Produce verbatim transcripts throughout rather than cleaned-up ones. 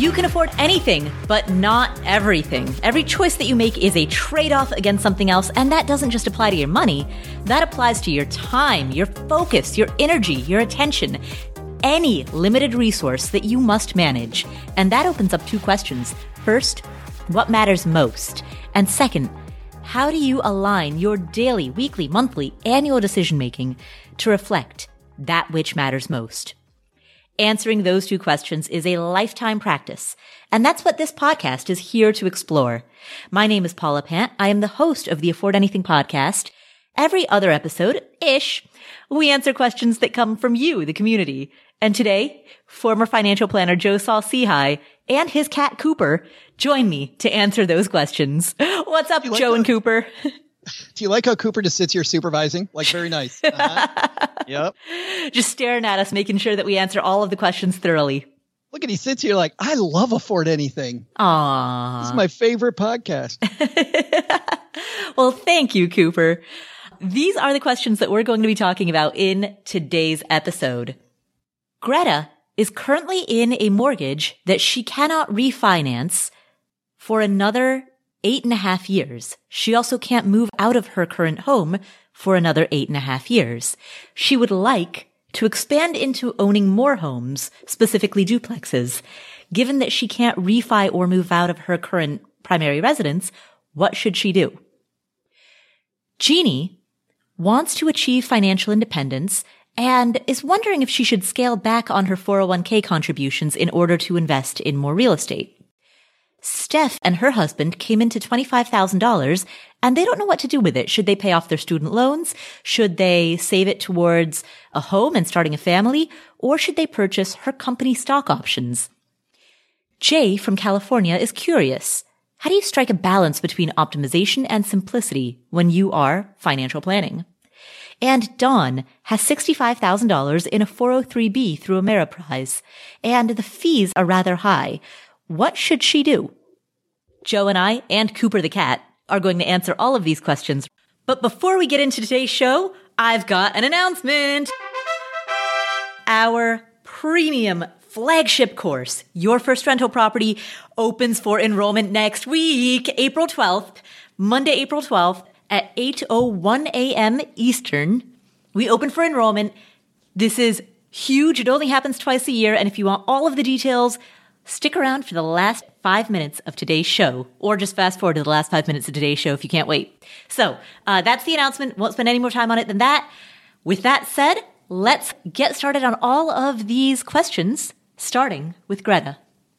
You can afford anything, but not everything. Every choice that you make is a trade-off against something else, and that doesn't just apply to your money. That applies to your time, your focus, your energy, your attention, any limited resource that you must manage. And that opens up two questions. First, what matters most? And second, how do you align your daily, weekly, monthly, annual decision-making to reflect that which matters most? Answering those two questions is a lifetime practice, and that's what this podcast is here to explore. My name is Paula Pant. I am the host of the Afford Anything podcast. Every other episode-ish, we answer questions that come from you, the community. And today, former financial planner Joe Saul-Sehy and his cat Cooper join me to answer those questions. What's up, like Joe and Cooper? Do you like how Cooper just sits here supervising? Like, very nice. Uh-huh. Yep. Just staring at us, making sure that we answer all of the questions thoroughly. Look at, he sits here like, I love Afford Anything. Aww. This is my favorite podcast. Well, thank you, Cooper. These are the questions that we're going to be talking about in today's episode. Greta is currently in a mortgage that she cannot refinance for another eight and a half years. She also can't move out of her current home for another eight and a half years. She would like to expand into owning more homes, specifically duplexes. Given that she can't refi or move out of her current primary residence, what should she do? Jeannie wants to achieve financial independence and is wondering if she should scale back on her four oh one k contributions in order to invest in more real estate. Steph and her husband came into twenty-five thousand dollars and they don't know what to do with it. Should they pay off their student loans? Should they save it towards a home and starting a family? Or should they purchase her company stock options? Jay from California is curious. How do you strike a balance between optimization and simplicity when you are financial planning? And Dawn has sixty-five thousand dollars in a four oh three b through Ameriprise, and the fees are rather high. What should she do? Joe and I, and Cooper the cat, are going to answer all of these questions. But before we get into today's show, I've got an announcement. Our premium flagship course, Your First Rental Property, opens for enrollment next week, April twelfth, Monday, April twelfth at eight oh one a.m. Eastern. We open for enrollment. This is huge. It only happens twice a year. And if you want all of the details, stick around for the last five minutes of today's show, or just fast forward to the last five minutes of today's show if you can't wait. So uh, that's the announcement. Won't spend any more time on it than that. With that said, let's get started on all of these questions, starting with Greta.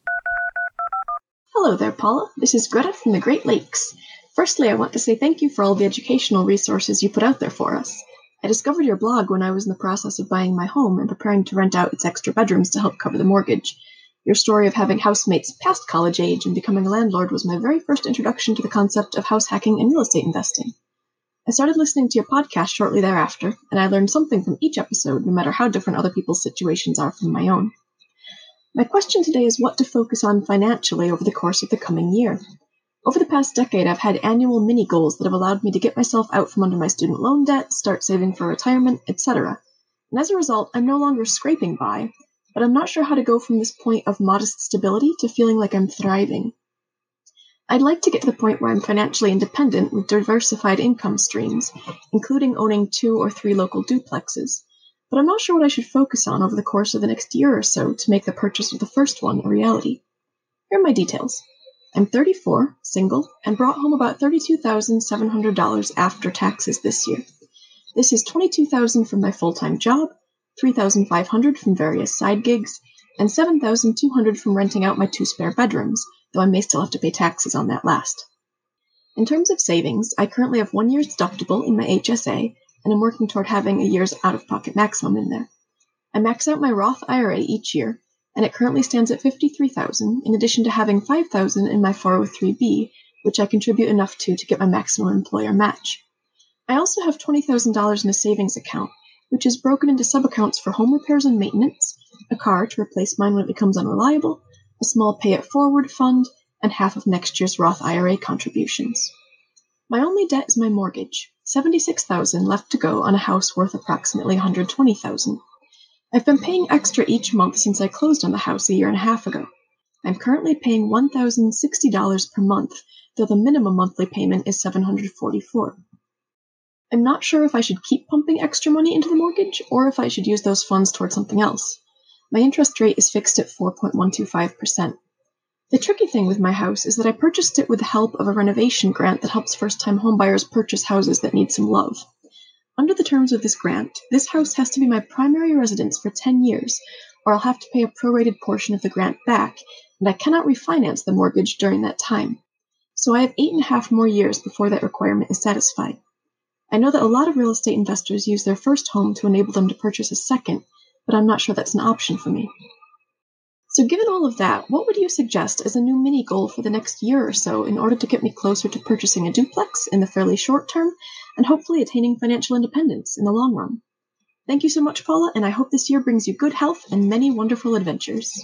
Hello there, Paula. This is Greta from the Great Lakes. Firstly, I want to say thank you for all the educational resources you put out there for us. I discovered your blog when I was in the process of buying my home and preparing to rent out its extra bedrooms to help cover the mortgage. Your story of having housemates past college age and becoming a landlord was my very first introduction to the concept of house hacking and real estate investing. I started listening to your podcast shortly thereafter, and I learned something from each episode, no matter how different other people's situations are from my own. My question today is what to focus on financially over the course of the coming year. Over the past decade, I've had annual mini goals that have allowed me to get myself out from under my student loan debt, start saving for retirement, et cetera. And as a result, I'm no longer scraping by, but I'm not sure how to go from this point of modest stability to feeling like I'm thriving. I'd like to get to the point where I'm financially independent with diversified income streams, including owning two or three local duplexes, but I'm not sure what I should focus on over the course of the next year or so to make the purchase of the first one a reality. Here are my details. I'm thirty-four, single, and brought home about thirty-two thousand seven hundred dollars after taxes this year. This is twenty-two thousand dollars from my full-time job, three thousand five hundred dollars from various side gigs, and seven thousand two hundred dollars from renting out my two spare bedrooms, though I may still have to pay taxes on that last. In terms of savings, I currently have one year's deductible in my H S A, and I'm working toward having a year's out-of-pocket maximum in there. I max out my Roth I R A each year, and it currently stands at fifty-three thousand dollars, in addition to having five thousand dollars in my four oh three b, which I contribute enough to to get my maximum employer match. I also have twenty thousand dollars in a savings account, which is broken into sub-accounts for home repairs and maintenance, a car to replace mine when it becomes unreliable, a small pay-it-forward fund, and half of next year's Roth I R A contributions. My only debt is my mortgage, seventy-six thousand dollars left to go on a house worth approximately one hundred twenty thousand dollars. I've been paying extra each month since I closed on the house a year and a half ago. I'm currently paying one thousand sixty dollars per month, though the minimum monthly payment is seven hundred forty-four dollars. I'm not sure if I should keep pumping extra money into the mortgage or if I should use those funds towards something else. My interest rate is fixed at four point one two five percent. The tricky thing with my house is that I purchased it with the help of a renovation grant that helps first-time homebuyers purchase houses that need some love. Under the terms of this grant, this house has to be my primary residence for ten years, or I'll have to pay a prorated portion of the grant back, and I cannot refinance the mortgage during that time. So I have eight and a half more years before that requirement is satisfied. I know that a lot of real estate investors use their first home to enable them to purchase a second, but I'm not sure that's an option for me. So given all of that, what would you suggest as a new mini goal for the next year or so in order to get me closer to purchasing a duplex in the fairly short term and hopefully attaining financial independence in the long run? Thank you so much, Paula, and I hope this year brings you good health and many wonderful adventures.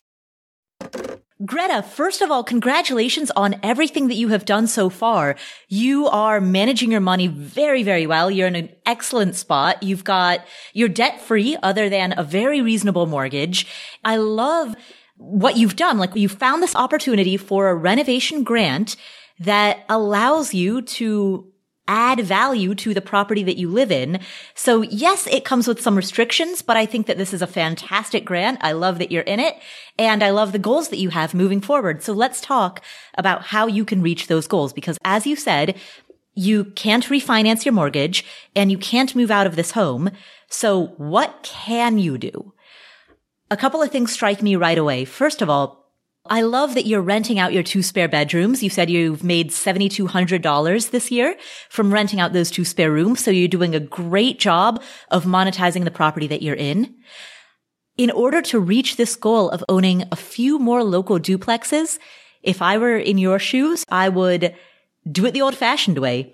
Greta, first of all, congratulations on everything that you have done so far. You are managing your money very, very well. You're in an excellent spot. You've got, you're debt free other than a very reasonable mortgage. I love what you've done. Like, you found this opportunity for a renovation grant that allows you to add value to the property that you live in. So yes, it comes with some restrictions, but I think that this is a fantastic grant. I love that you're in it, and I love the goals that you have moving forward. So let's talk about how you can reach those goals, because as you said, you can't refinance your mortgage and you can't move out of this home. So what can you do? A couple of things strike me right away. First of all, I love that you're renting out your two spare bedrooms. You said you've made seven thousand two hundred dollars this year from renting out those two spare rooms. So you're doing a great job of monetizing the property that you're in. In order to reach this goal of owning a few more local duplexes, if I were in your shoes, I would do it the old-fashioned way.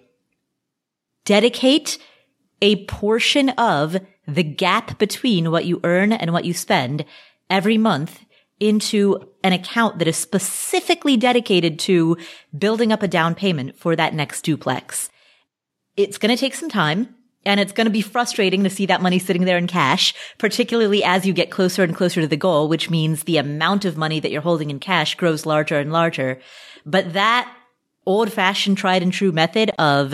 Dedicate a portion of the gap between what you earn and what you spend every month into an account that is specifically dedicated to building up a down payment for that next duplex. It's going to take some time, and it's going to be frustrating to see that money sitting there in cash, particularly as you get closer and closer to the goal, which means the amount of money that you're holding in cash grows larger and larger. But that old-fashioned tried and true method of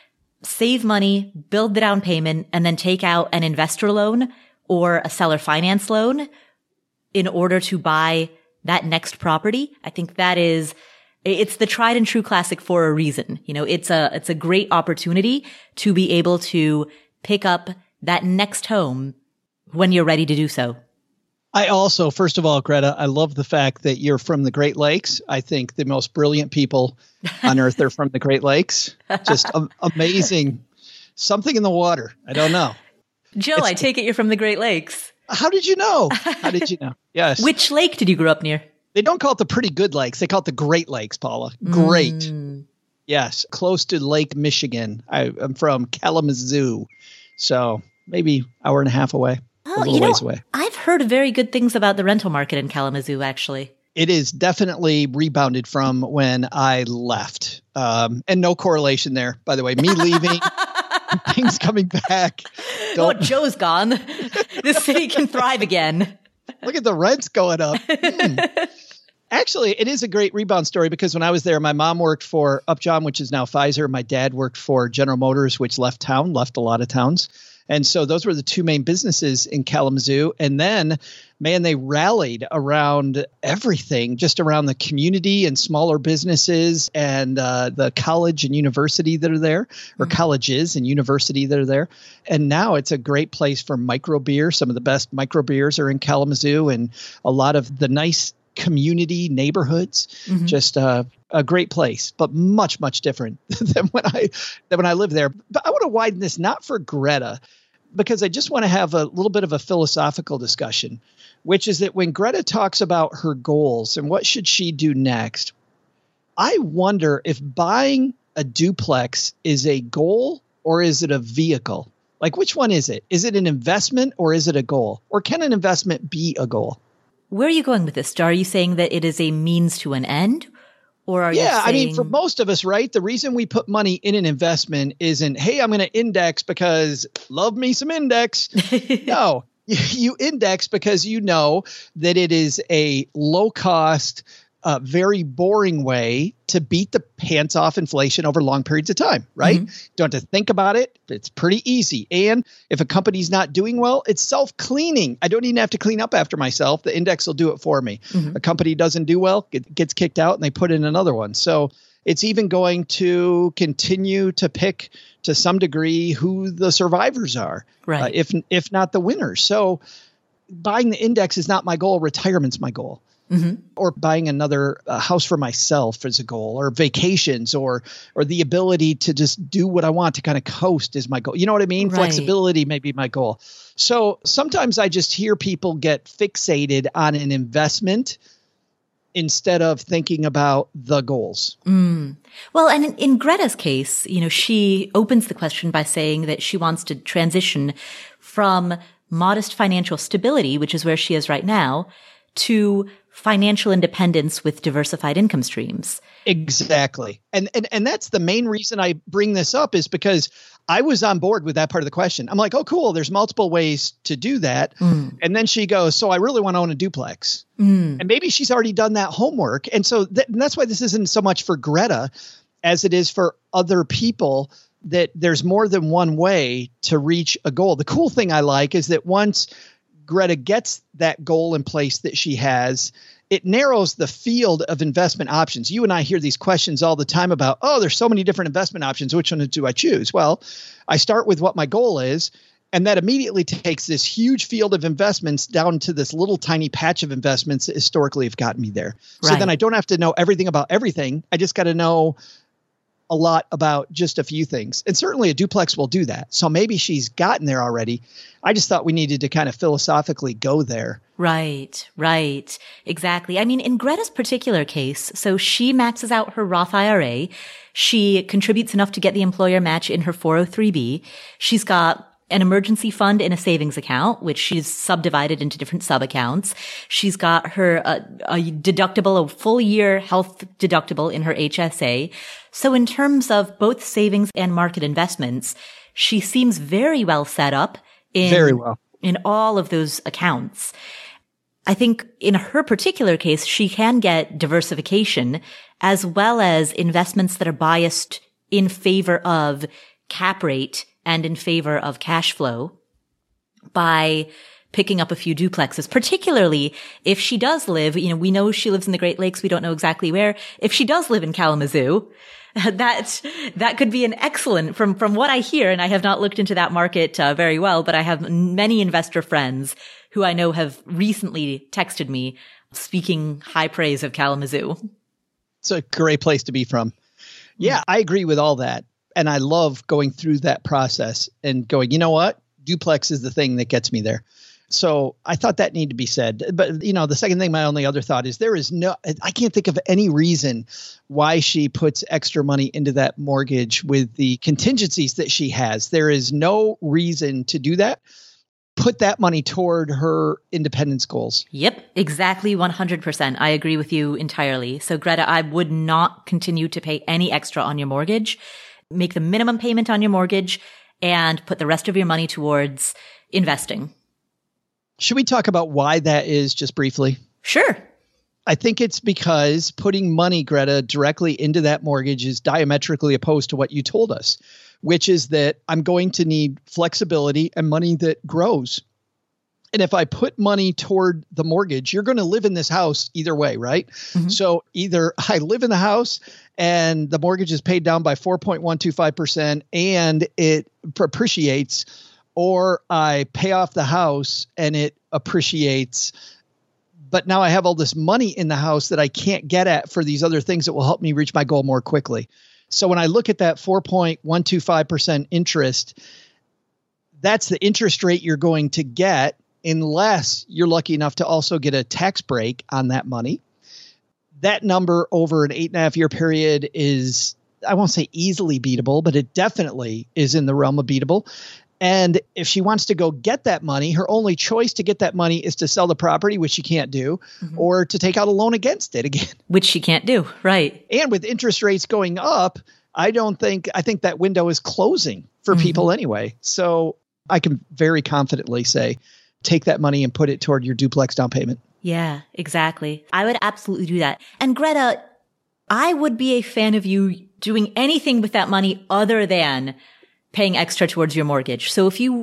save money, build the down payment, and then take out an investor loan or a seller finance loan in order to buy that next property, I think that is, it's the tried and true classic for a reason. You know, it's a, it's a great opportunity to be able to pick up that next home when you're ready to do so. I also, first of all, Greta, I love the fact that you're from the Great Lakes. I think the most brilliant people on earth are from the Great Lakes. Just um, amazing. Something in the water. I don't know. Joe, It's, I take it you're from the Great Lakes. How did you know? How did you know? Yes. Which lake did you grow up near? They don't call it the Pretty Good Lakes. They call it the Great Lakes, Paula. Great. Mm. Yes. Close to Lake Michigan. I, I'm from Kalamazoo. So maybe hour and a half away. Oh, a little you know, ways away. I've heard very good things about the rental market in Kalamazoo, actually. It is definitely rebounded from when I left. Um, and no correlation there, by the way. Me leaving, things coming back. Oh, Joe's gone. The city can thrive again. Look at the rents going up. Hmm. Actually, it is a great rebound story because when I was there, my mom worked for Upjohn, which is now Pfizer. My dad worked for General Motors, which left town, left a lot of towns. And so those were the two main businesses in Kalamazoo. And then, man, they rallied around everything, just around the community and smaller businesses and uh, the college and university that are there, or mm-hmm. colleges and university that are there. And now it's a great place for micro beer. Some of the best micro beers are in Kalamazoo, and a lot of the nice community neighborhoods. Mm-hmm. Just uh, a great place, but much, much different than when I than when I lived there. But I want to widen this, not for Greta, because I just want to have a little bit of a philosophical discussion, which is that when Greta talks about her goals and what should she do next, I wonder if buying a duplex is a goal or is it a vehicle? Like, which one is it? Is it an investment or is it a goal? Or can an investment be a goal? Where are you going with this? Are you saying that it is a means to an end? Or are yeah, you saying... I mean, for most of us, right, the reason we put money in an investment isn't, hey, I'm going to index because love me some index. No, you index because you know that it is a low cost, a very boring way to beat the pants off inflation over long periods of time, right? Mm-hmm. Don't have to think about it. It's pretty easy. And if a company's not doing well, it's self-cleaning. I don't even have to clean up after myself. The index will do it for me. Mm-hmm. A company doesn't do well, it gets kicked out, and they put in another one. So it's even going to continue to pick, to some degree, who the survivors are, right? Uh, if if not the winners. So buying the index is not my goal. Retirement's my goal. Mm-hmm. Or buying another uh, house for myself is a goal, or vacations, or or the ability to just do what I want to kind of coast is my goal. You know what I mean? Right. Flexibility may be my goal. So sometimes I just hear people get fixated on an investment instead of thinking about the goals. Mm. Well, and in, in Greta's case, you know, she opens the question by saying that she wants to transition from modest financial stability, which is where she is right now, to financial independence with diversified income streams. Exactly. And, and and that's the main reason I bring this up, is because I was on board with that part of the question. I'm like, oh, cool. There's multiple ways to do that. Mm. And then she goes, so I really want to own a duplex. Mm. And maybe she's already done that homework. And so th- and that's why this isn't so much for Greta as it is for other people, that there's more than one way to reach a goal. The cool thing I like is that once Greta gets that goal in place that she has, it narrows the field of investment options. You and I hear these questions all the time about, oh, there's so many different investment options. Which one do I choose? Well, I start with what my goal is, and that immediately takes this huge field of investments down to this little tiny patch of investments that historically have gotten me there. Right. So then I don't have to know everything about everything. I just got to know a lot about just a few things. And certainly a duplex will do that. So maybe she's gotten there already. I just thought we needed to kind of philosophically go there. Right, right. Exactly. I mean, in Greta's particular case, so she maxes out her Roth I R A. She contributes enough to get the employer match in her four oh three B. She's got an emergency fund in a savings account, which she's subdivided into different sub-accounts. She's got her uh, a deductible, a full year health deductible in her H S A. So in terms of both savings and market investments, she seems very well set up in, very well. in all of those accounts. I think in her particular case, she can get diversification as well as investments that are biased in favor of cap rate and in favor of cash flow by picking up a few duplexes, particularly if she does live, you know, we know she lives in the Great Lakes. We don't know exactly where. If she does live in Kalamazoo, that, that could be an excellent, from, from what I hear, and I have not looked into that market uh, very well, but I have many investor friends who I know have recently texted me speaking high praise of Kalamazoo. It's a great place to be from. Yeah, I agree with all that. And I love going through that process and going, you know what? Duplex is the thing that gets me there. So I thought that needed to be said. But, you know, the second thing, my only other thought is there is no, I can't think of any reason why she puts extra money into that mortgage with the contingencies that she has. There is no reason to do that. Put that money toward her independence goals. Yep, exactly one hundred percent. I agree with you entirely. So Greta, I would not continue to pay any extra on your mortgage. Make the minimum payment on your mortgage and put the rest of your money towards investing. Should we talk about why that is just briefly? Sure. I think it's because putting money, Greta, directly into that mortgage is diametrically opposed to what you told us, which is that I'm going to need flexibility and money that grows. And if I put money toward the mortgage, you're going to live in this house either way, right? Mm-hmm. So either I live in the house and the mortgage is paid down by four point one two five percent and it appreciates, or I pay off the house and it appreciates. But now I have all this money in the house that I can't get at for these other things that will help me reach my goal more quickly. So when I look at that four point one two five percent interest, that's the interest rate you're going to get unless you're lucky enough to also get a tax break on that money. That number over an eight and a half year period is, I won't say easily beatable, but it definitely is in the realm of beatable. And if she wants to go get that money, her only choice to get that money is to sell the property, which she can't do, mm-hmm. or to take out a loan against it again. Which she can't do, right. And with interest rates going up, I don't think, I think that window is closing for mm-hmm. people anyway. So I can very confidently say, take that money and put it toward your duplex down payment. Yeah, exactly. I would absolutely do that. And Greta, I would be a fan of you doing anything with that money other than paying extra towards your mortgage. So if you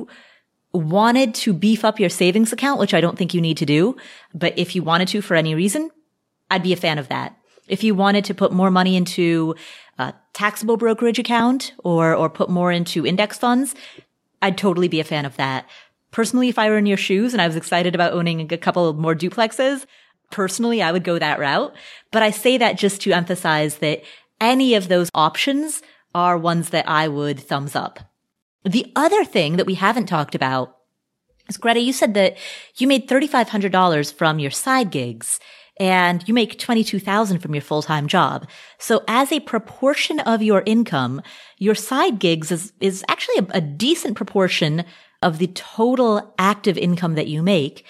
wanted to beef up your savings account, which I don't think you need to do, but if you wanted to for any reason, I'd be a fan of that. If you wanted to put more money into a taxable brokerage account or, or put more into index funds, I'd totally be a fan of that. Personally, if I were in your shoes and I was excited about owning a couple more duplexes, personally, I would go that route. But I say that just to emphasize that any of those options are ones that I would thumbs up. The other thing that we haven't talked about is, Greta, you said that you made three thousand five hundred dollars from your side gigs and you make twenty-two thousand dollars from your full-time job. So as a proportion of your income, your side gigs is, is actually a, a decent proportion of the total active income that you make.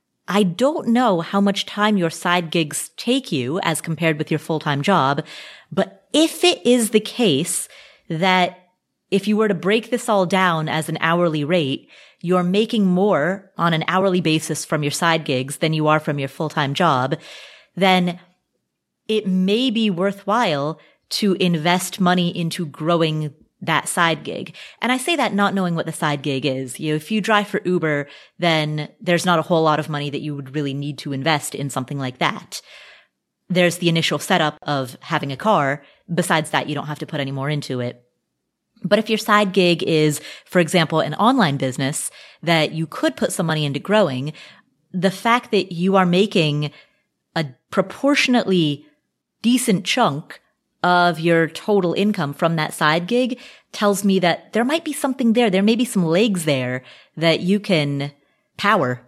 I don't know how much time your side gigs take you as compared with your full-time job, but if it is the case that if you were to break this all down as an hourly rate, you're making more on an hourly basis from your side gigs than you are from your full-time job, then it may be worthwhile to invest money into growing that side gig. And I say that not knowing what the side gig is. You know, if you drive for Uber, then there's not a whole lot of money that you would really need to invest in something like that. There's the initial setup of having a car. Besides that, you don't have to put any more into it. But if your side gig is, for example, an online business that you could put some money into growing, the fact that you are making a proportionately decent chunk of your total income from that side gig tells me that there might be something there. There may be some legs there that you can power.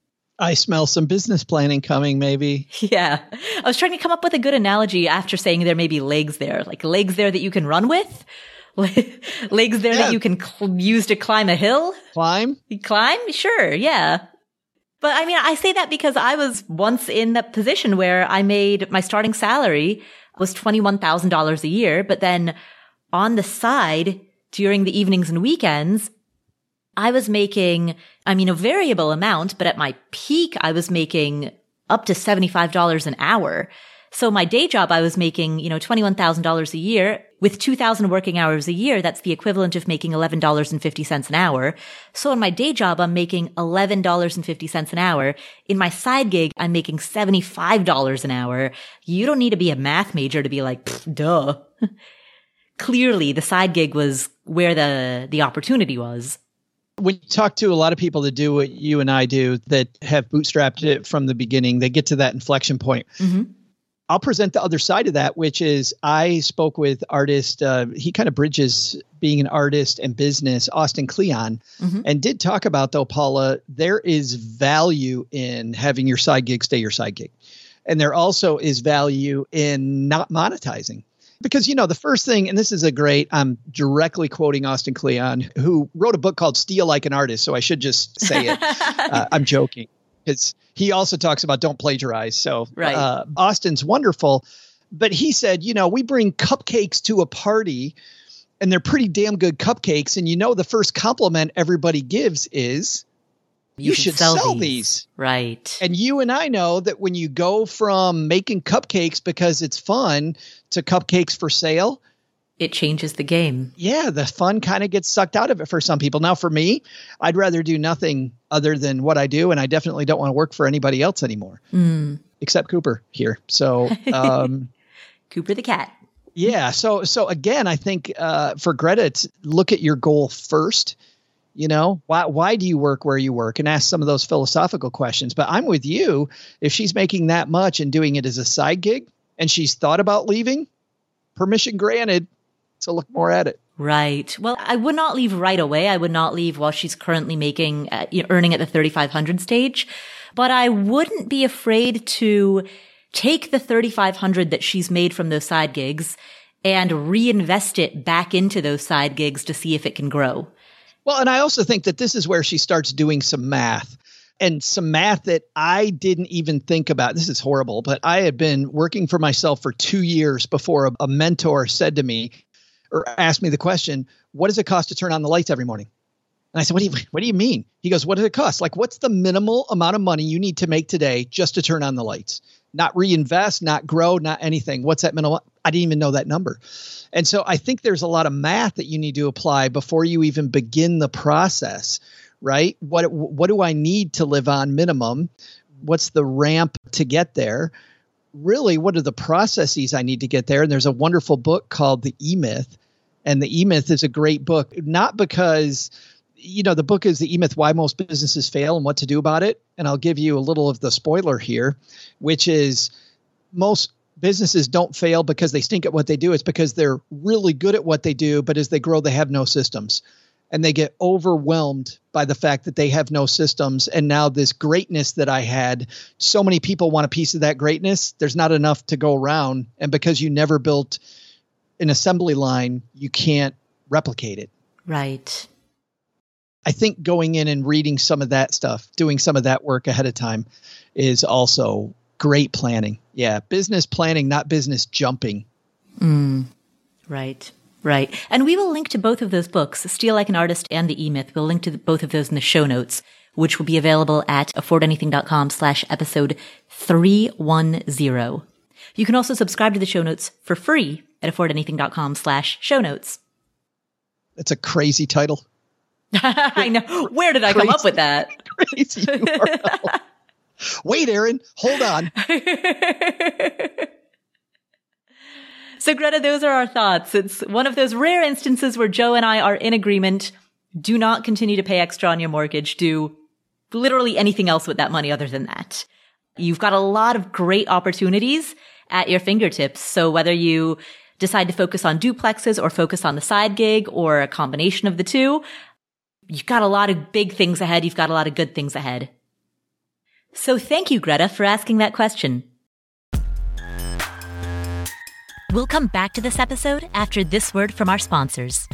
I smell some business planning coming, maybe. Yeah. I was trying to come up with a good analogy after saying there may be legs there, like legs there that you can run with, legs there yeah. that you can cl- use to climb a hill. Climb? Climb? Sure. Yeah. But I mean, I say that because I was once in that position where I made my starting salary was twenty-one thousand dollars a year. But then on the side, during the evenings and weekends, I was making, I mean, a variable amount, but at my peak, I was making up to seventy-five dollars an hour. So my day job, I was making, you know, twenty-one thousand dollars a year. With two thousand working hours a year, that's the equivalent of making eleven dollars and fifty cents an hour. So in my day job, I'm making eleven dollars and fifty cents an hour. In my side gig, I'm making seventy-five dollars an hour. You don't need to be a math major to be like, duh. Clearly, the side gig was where the, the opportunity was. When you talk to a lot of people that do what you and I do, that have bootstrapped it from the beginning, they get to that inflection point. Mm-hmm. I'll present the other side of that, which is I spoke with artist. Uh, he kind of bridges being an artist and business, Austin Kleon, mm-hmm. and did talk about, though, Paula, there is value in having your side gig stay your side gig. And there also is value in not monetizing. Because, you know, the first thing, and this is a great, I'm directly quoting Austin Kleon, who wrote a book called Steal Like an Artist. So I should just say it. uh, I'm joking. Because he also talks about don't plagiarize. So right. uh, Austin's wonderful. But he said, you know, we bring cupcakes to a party and they're pretty damn good cupcakes. And, you know, the first compliment everybody gives is you, you should sell, sell these. these. Right. And you and I know that when you go from making cupcakes because it's fun to cupcakes for sale, it changes the game. Yeah, the fun kind of gets sucked out of it for some people. Now, for me, I'd rather do nothing other than what I do, and I definitely don't want to work for anybody else anymore, mm. except Cooper here. So, um, Cooper the cat. Yeah. So, so again, I think uh, for Greta, it's look at your goal first. You know, why why do you work where you work, and ask some of those philosophical questions. But I'm with you. If she's making that much and doing it as a side gig, and she's thought about leaving, permission granted. So look more at it. Right. Well, I would not leave right away. I would not leave while she's currently making, uh, you know, earning at the thirty-five hundred stage. But I wouldn't be afraid to take the thirty-five hundred that she's made from those side gigs and reinvest it back into those side gigs to see if it can grow. Well, and I also think that this is where she starts doing some math. And some math that I didn't even think about. This is horrible, but I had been working for myself for two years before a, a mentor said to me, or asked me the question, what does it cost to turn on the lights every morning? And I said, what do you, what do you mean? He goes, what does it cost? Like, what's the minimal amount of money you need to make today just to turn on the lights? Not reinvest, not grow, not anything. What's that minimal? I didn't even know that number. And so I think there's a lot of math that you need to apply before you even begin the process, right? What, what do I need to live on minimum? What's the ramp to get there? Really, what are the processes I need to get there? And there's a wonderful book called The E-Myth. And The E-Myth is a great book, not because, you know, the book is The E-Myth, Why Most Businesses Fail and What to Do About It. And I'll give you a little of the spoiler here, which is most businesses don't fail because they stink at what they do. It's because they're really good at what they do, but as they grow, they have no systems. And they get overwhelmed by the fact that they have no systems. And now this greatness that I had, so many people want a piece of that greatness. There's not enough to go around. And because you never built an assembly line, you can't replicate it. Right. I think going in and reading some of that stuff, doing some of that work ahead of time is also great planning. Yeah. Business planning, not business jumping. Mm. Right. Right. And we will link to both of those books, Steal Like an Artist and The E-Myth. We'll link to both of those in the show notes, which will be available at affordanything.com slash episode 310. You can also subscribe to the show notes for free at affordanything.com slash show notes. That's a crazy title. I know. Where did I crazy, come up with that? Crazy U R L. Wait, Aaron, hold on. So, Greta, those are our thoughts. It's one of those rare instances where Joe and I are in agreement. Do not continue to pay extra on your mortgage. Do literally anything else with that money other than that. You've got a lot of great opportunities at your fingertips. So whether you decide to focus on duplexes or focus on the side gig or a combination of the two, you've got a lot of big things ahead. You've got a lot of good things ahead. So thank you, Greta, for asking that question. We'll come back to this episode after this word from our sponsors.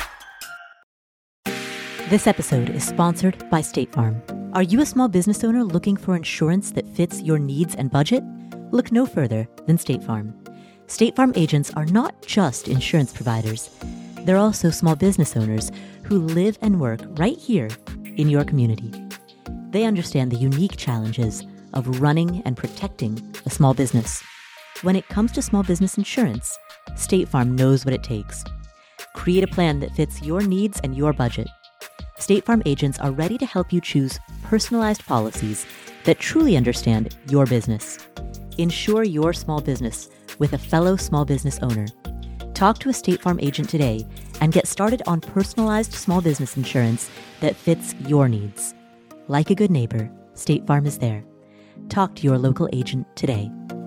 This episode is sponsored by State Farm. Are you a small business owner looking for insurance that fits your needs and budget? Look no further than State Farm. State Farm agents are not just insurance providers. They're also small business owners who live and work right here in your community. They understand the unique challenges of running and protecting a small business. When it comes to small business insurance, State Farm knows what it takes. Create a plan that fits your needs and your budget. State Farm agents are ready to help you choose personalized policies that truly understand your business. Insure your small business with a fellow small business owner. Talk to a State Farm agent today and get started on personalized small business insurance that fits your needs. Like a good neighbor, State Farm is there. Talk to your local agent today.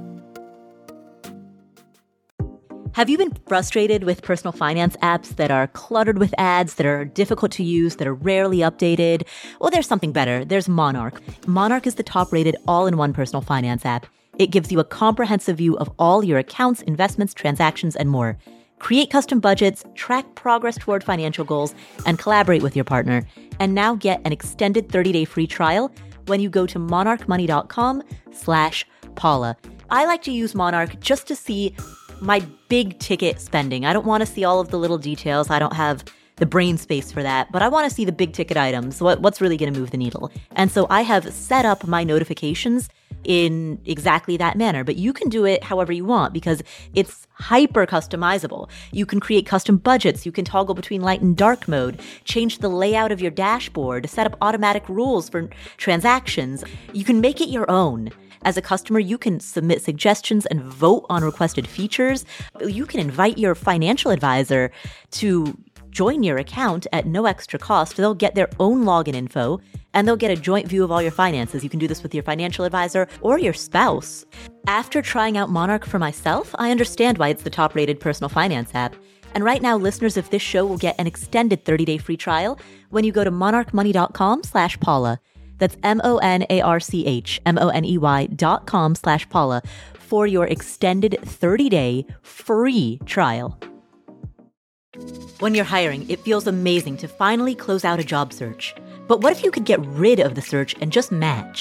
Have you been frustrated with personal finance apps that are cluttered with ads, that are difficult to use, that are rarely updated? Well, there's something better. There's Monarch. Monarch is the top-rated all-in-one personal finance app. It gives you a comprehensive view of all your accounts, investments, transactions, and more. Create custom budgets, track progress toward financial goals, and collaborate with your partner. And now get an extended thirty-day free trial when you go to monarchmoney.com slash Paula. I like to use Monarch just to see my big ticket spending. I don't want to see all of the little details. I don't have the brain space for that, but I want to see the big ticket items. What, what's really going to move the needle? And so I have set up my notifications in exactly that manner, but you can do it however you want because it's hyper customizable. You can create custom budgets. You can toggle between light and dark mode, change the layout of your dashboard, set up automatic rules for transactions. You can make it your own. As a customer, you can submit suggestions and vote on requested features. You can invite your financial advisor to join your account at no extra cost. They'll get their own login info and they'll get a joint view of all your finances. You can do this with your financial advisor or your spouse. After trying out Monarch for myself, I understand why it's the top-rated personal finance app. And right now, listeners of this show will get an extended thirty-day free trial when you go to monarchmoney.com slash Paula. That's M-O-N-A-R-C-H, M-O-N-E-Y dot com slash Paula for your extended thirty-day free trial. When you're hiring, it feels amazing to finally close out a job search. But what if you could get rid of the search and just match?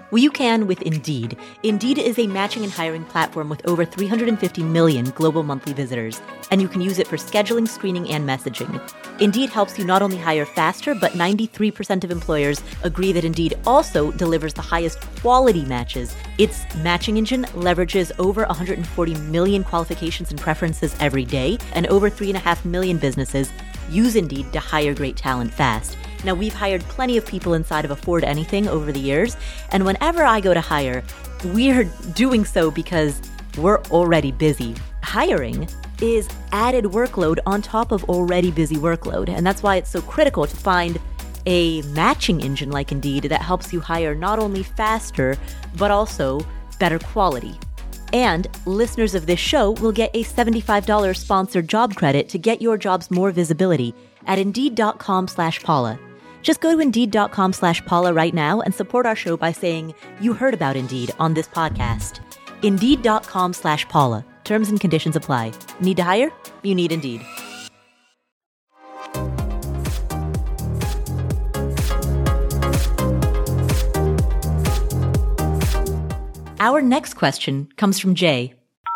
Well, you can with Indeed. Indeed is a matching and hiring platform with over three hundred fifty million global monthly visitors, and you can use it for scheduling, screening, and messaging. Indeed helps you not only hire faster, but ninety-three percent of employers agree that Indeed also delivers the highest quality matches. Its matching engine leverages over one hundred forty million qualifications and preferences every day, and over three point five million businesses use Indeed to hire great talent fast. Now, we've hired plenty of people inside of Afford Anything over the years, and whenever I go to hire, we're doing so because we're already busy. Hiring is added workload on top of already busy workload, and that's why it's so critical to find a matching engine like Indeed that helps you hire not only faster, but also better quality. And listeners of this show will get a seventy-five dollars sponsored job credit to get your jobs more visibility at Indeed.com slash Paula. Just go to Indeed.com slash Paula right now and support our show by saying you heard about Indeed on this podcast. Indeed.com slash Paula. Terms and conditions apply. Need to hire? You need Indeed. Our next question comes from Jay.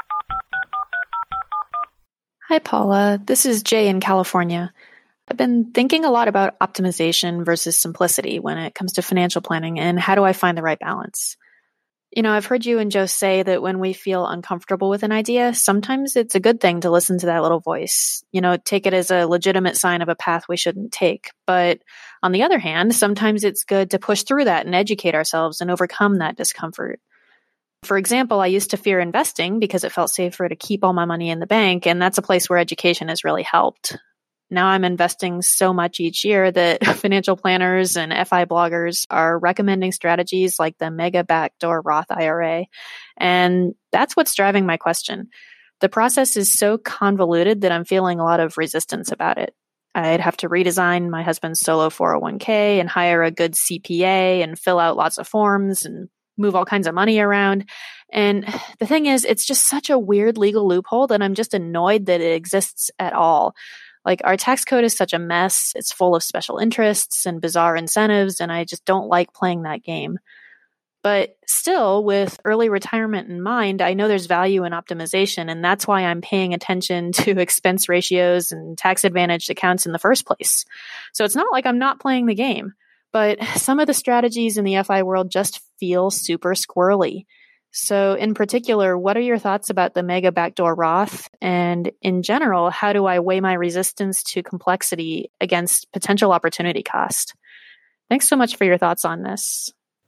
Hi, Paula. This is Jay in California. I've been thinking a lot about optimization versus simplicity when it comes to financial planning, and how do I find the right balance? You know, I've heard you and Joe say that when we feel uncomfortable with an idea, sometimes it's a good thing to listen to that little voice. You know, take it as a legitimate sign of a path we shouldn't take. But on the other hand, sometimes it's good to push through that and educate ourselves and overcome that discomfort. For example, I used to fear investing because it felt safer to keep all my money in the bank, and that's a place where education has really helped. Now I'm investing so much each year that financial planners and F I bloggers are recommending strategies like the Mega Backdoor Roth I R A. And that's what's driving my question. The process is so convoluted that I'm feeling a lot of resistance about it. I'd have to redesign my husband's solo four oh one k and hire a good C P A and fill out lots of forms and move all kinds of money around. And the thing is, it's just such a weird legal loophole that I'm just annoyed that it exists at all. Like, our tax code is such a mess. It's full of special interests and bizarre incentives, and I just don't like playing that game. But still, with early retirement in mind, I know there's value in optimization, and that's why I'm paying attention to expense ratios and tax-advantaged accounts in the first place. So it's not like I'm not playing the game, but some of the strategies in the F I world just feel super squirrely. So in particular, what are your thoughts about the Mega Backdoor Roth? And in general, how do I weigh my resistance to complexity against potential opportunity cost? Thanks so much for your thoughts on this.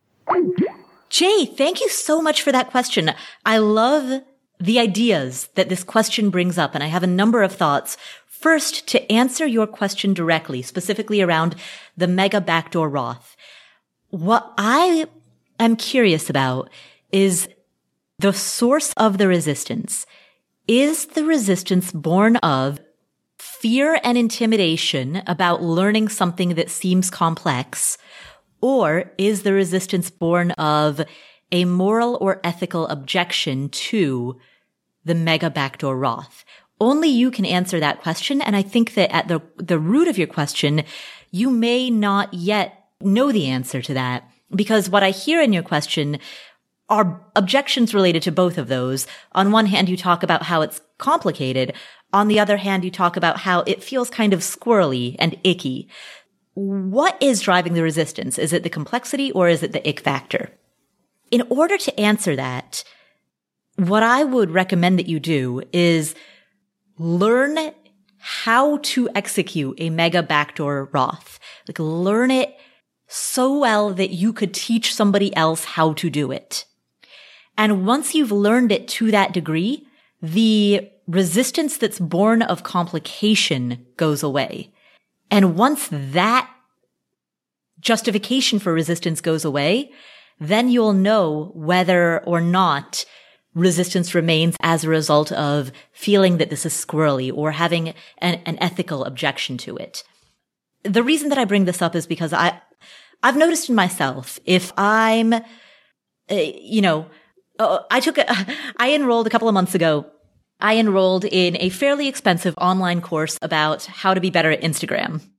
Jay, thank you so much for that question. I love the ideas that this question brings up, and I have a number of thoughts. First, to answer your question directly, specifically around the Mega Backdoor Roth, what I am curious about is the source of the resistance. Is the resistance born of fear and intimidation about learning something that seems complex, or is the resistance born of a moral or ethical objection to the Mega Backdoor Roth? Only you can answer that question, and I think that at the the root of your question, you may not yet know the answer to that, because what I hear in your question are objections related to both of those. On one hand, you talk about how it's complicated. On the other hand, you talk about how it feels kind of squirrely and icky. What is driving the resistance? Is it the complexity or is it the ick factor? In order to answer that, what I would recommend that you do is learn how to execute a Mega Backdoor Roth. Like, learn it so well that you could teach somebody else how to do it. And once you've learned it to that degree, the resistance that's born of complication goes away. And once that justification for resistance goes away, then you'll know whether or not resistance remains as a result of feeling that this is squirrely or having an, an ethical objection to it. The reason that I bring this up is because I, I've noticed in myself, if I'm, uh, you know, uh, I took a, I enrolled a couple of months ago, I enrolled in a fairly expensive online course about how to be better at Instagram.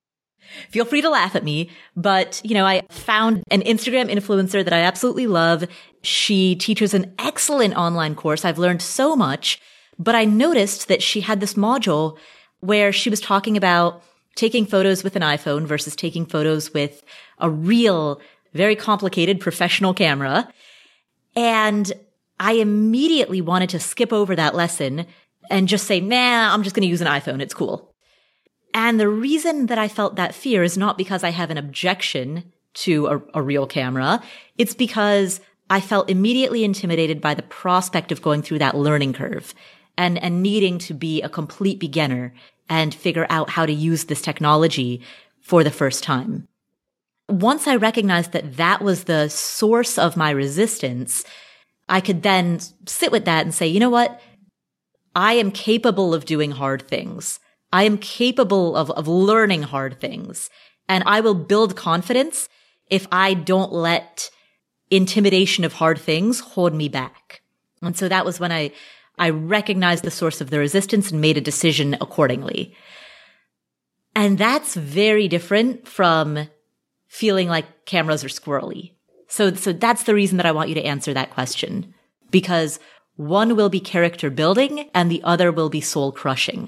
Feel free to laugh at me, but, you know, I found an Instagram influencer that I absolutely love. She teaches an excellent online course. I've learned so much, but I noticed that she had this module where she was talking about taking photos with an iPhone versus taking photos with a real, very complicated professional camera. And I immediately wanted to skip over that lesson and just say, nah, I'm just going to use an iPhone. It's cool. And the reason that I felt that fear is not because I have an objection to a, a real camera. It's because I felt immediately intimidated by the prospect of going through that learning curve and, and needing to be a complete beginner and figure out how to use this technology for the first time. Once I recognized that that was the source of my resistance, I could then sit with that and say, you know what? I am capable of doing hard things. I am capable of, of learning hard things, and I will build confidence if I don't let intimidation of hard things hold me back. And so that was when I, I recognized the source of the resistance and made a decision accordingly. And that's very different from feeling like cameras are squirrely. So, so that's the reason that I want you to answer that question, because one will be character building and the other will be soul crushing.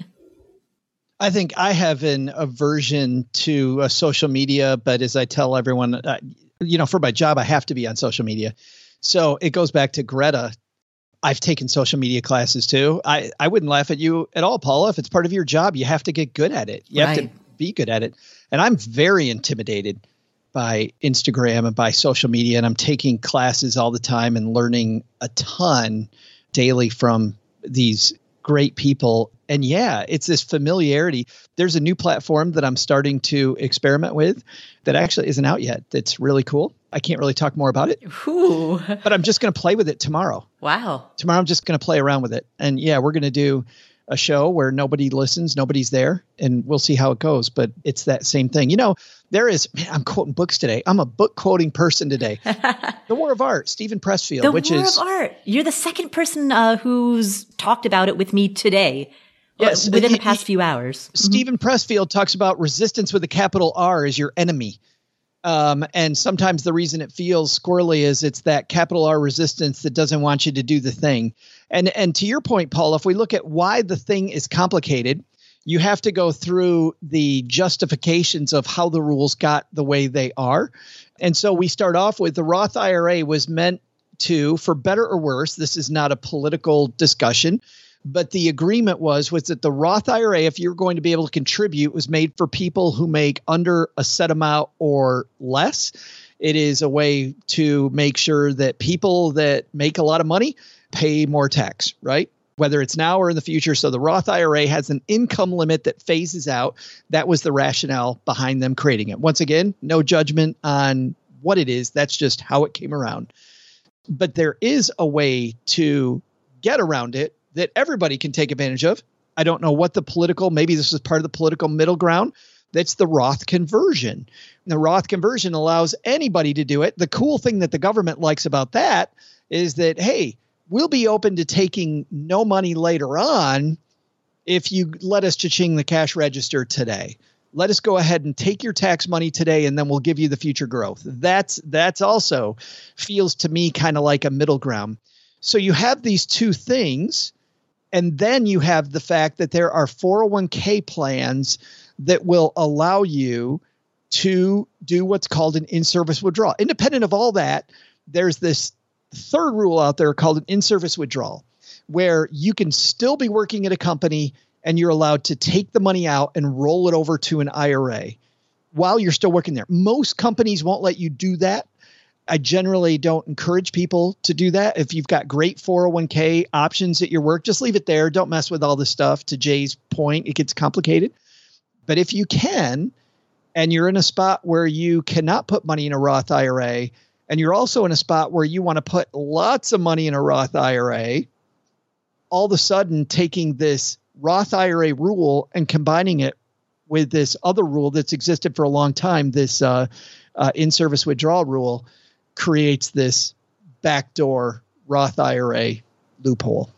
I think I have an aversion to uh, social media, but as I tell everyone, uh, you know, for my job, I have to be on social media. So it goes back to Greta. I've taken social media classes too. I, I wouldn't laugh at you at all, Paula. If it's part of your job, you have to get good at it. You Right. have to be good at it. And I'm very intimidated by Instagram and by social media. And I'm taking classes all the time and learning a ton daily from these great people. And yeah, it's this familiarity. There's a new platform that I'm starting to experiment with that actually isn't out yet. That's really cool. I can't really talk more about it, Ooh. but I'm just going to play with it tomorrow. Wow. Tomorrow Tomorrow, I'm just going to play around with it. And yeah, we're going to do a show where nobody listens, nobody's there, and we'll see how it goes. But it's that same thing. You know, there is, man, I'm quoting books today. I'm a book quoting person today. The War of Art, Stephen Pressfield, The which War is of Art. You're the second person uh, who's talked about it with me today. Yes, Within he- the past he- few hours. Stephen Pressfield talks about resistance with a capital R as your enemy. Um, and sometimes the reason it feels squirrely is it's that capital R resistance that doesn't want you to do the thing. And and to your point, Paul, if we look at why the thing is complicated, you have to go through the justifications of how the rules got the way they are. And so we start off with the Roth I R A was meant to, for better or worse, this is not a political discussion, but the agreement was, was that the Roth I R A, if you're going to be able to contribute, was made for people who make under a set amount or less. It is a way to make sure that people that make a lot of money pay more tax, right? Whether it's now or in the future. So the Roth I R A has an income limit that phases out. That was the rationale behind them creating it. Once again, no judgment on what it is. That's just how it came around. But there is a way to get around it that everybody can take advantage of. I don't know what the political, maybe this is part of the political middle ground. That's the Roth conversion. And the Roth conversion allows anybody to do it. The cool thing that the government likes about that is that, hey, we'll be open to taking no money later on if you let us cha-ching the cash register today. Let us go ahead and take your tax money today, and then we'll give you the future growth. That's that's also feels to me kind of like a middle ground. So you have these two things, and then you have the fact that there are four oh one k plans that will allow you to do what's called an in-service withdrawal. Independent of all that, there's this third rule out there called an in-service withdrawal, where you can still be working at a company and you're allowed to take the money out and roll it over to an I R A while you're still working there. Most companies won't let you do that. I generally don't encourage people to do that. If you've got great four oh one k options at your work, just leave it there. Don't mess with all this stuff. To Jay's point, it gets complicated. But if you can, and you're in a spot where you cannot put money in a Roth I R A, and you're also in a spot where you want to put lots of money in a Roth I R A, all of a sudden taking this Roth I R A rule and combining it with this other rule that's existed for a long time, this uh, uh, in-service withdrawal rule, creates this backdoor Roth I R A loophole,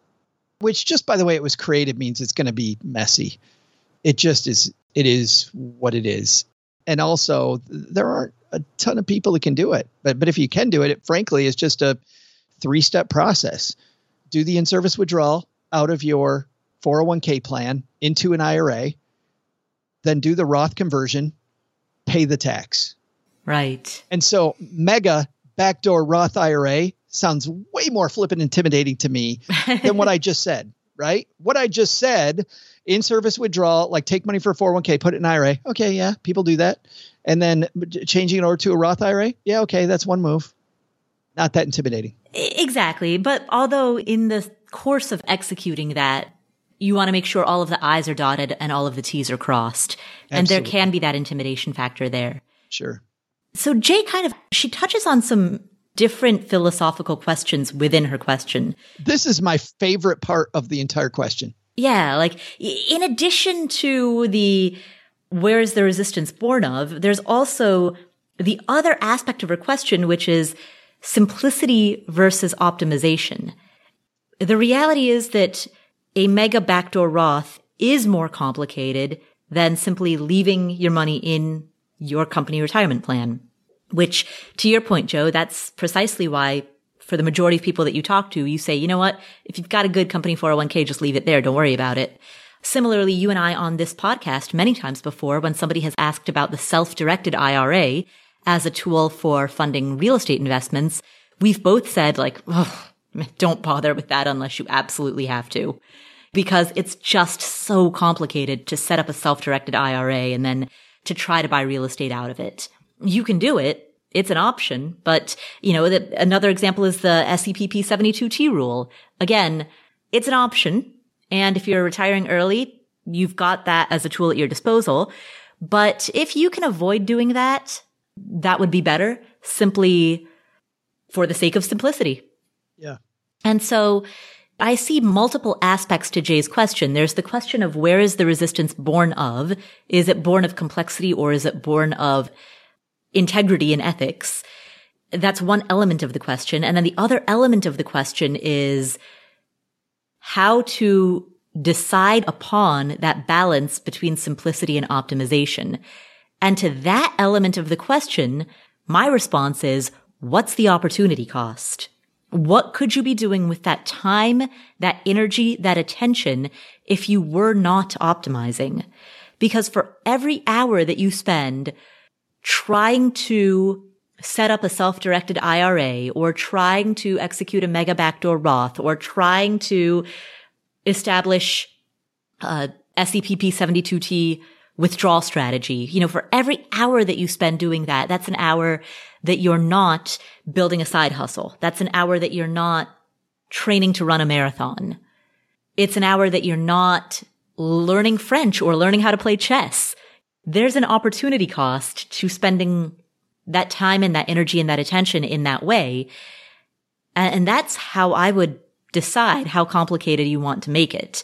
which just by the way it was created means it's going to be messy. It just is. It is what it is. And also, there aren't a ton of people that can do it. But but if you can do it, it frankly is just a three-step process. Do the in-service withdrawal out of your four oh one k plan into an I R A, then do the Roth conversion, pay the tax. Right. And so mega backdoor Roth I R A sounds way more flippant intimidating to me than what I just said, right? What I just said, in-service withdrawal, like take money for a four oh one k, put it in an I R A. Okay, yeah, people do that. And then changing it over to a Roth I R A. Yeah, okay, that's one move. Not that intimidating. Exactly. But although in the course of executing that, you want to make sure all of the I's are dotted and all of the T's are crossed. And Absolutely. There can be that intimidation factor there. Sure. So Jay kind of, she touches on some different philosophical questions within her question. This is my favorite part of the entire question. Yeah. Like in addition to the, where is the resistance born of, there's also the other aspect of her question, which is simplicity versus optimization. The reality is that a mega backdoor Roth is more complicated than simply leaving your money in your company retirement plan, which to your point, Joe, that's precisely why for the majority of people that you talk to, you say, you know what, if you've got a good company four oh one k, just leave it there. Don't worry about it. Similarly, you and I on this podcast many times before, when somebody has asked about the self-directed I R A as a tool for funding real estate investments, we've both said like, oh, don't bother with that unless you absolutely have to. Because it's just so complicated to set up a self-directed I R A and then to try to buy real estate out of it. You can do it. It's an option. But, you know, the, another example is the S E P P seventy-two T rule. Again, it's an option. And if you're retiring early, you've got that as a tool at your disposal. But if you can avoid doing that, that would be better simply for the sake of simplicity. Yeah. And so I see multiple aspects to Jay's question. There's the question of where is the resistance born of? Is it born of complexity or is it born of integrity and ethics? That's one element of the question. And then the other element of the question is how to decide upon that balance between simplicity and optimization. And to that element of the question, my response is, what's the opportunity cost? What could you be doing with that time, that energy, that attention if you were not optimizing? Because for every hour that you spend trying to set up a self-directed I R A or trying to execute a mega backdoor Roth or trying to establish a S E P P seventy-two T withdrawal strategy, you know, for every hour that you spend doing that, that's an hour that you're not building a side hustle. That's an hour that you're not training to run a marathon. It's an hour that you're not learning French or learning how to play chess. There's an opportunity cost to spending that time and that energy and that attention in that way. And that's how I would decide how complicated you want to make it.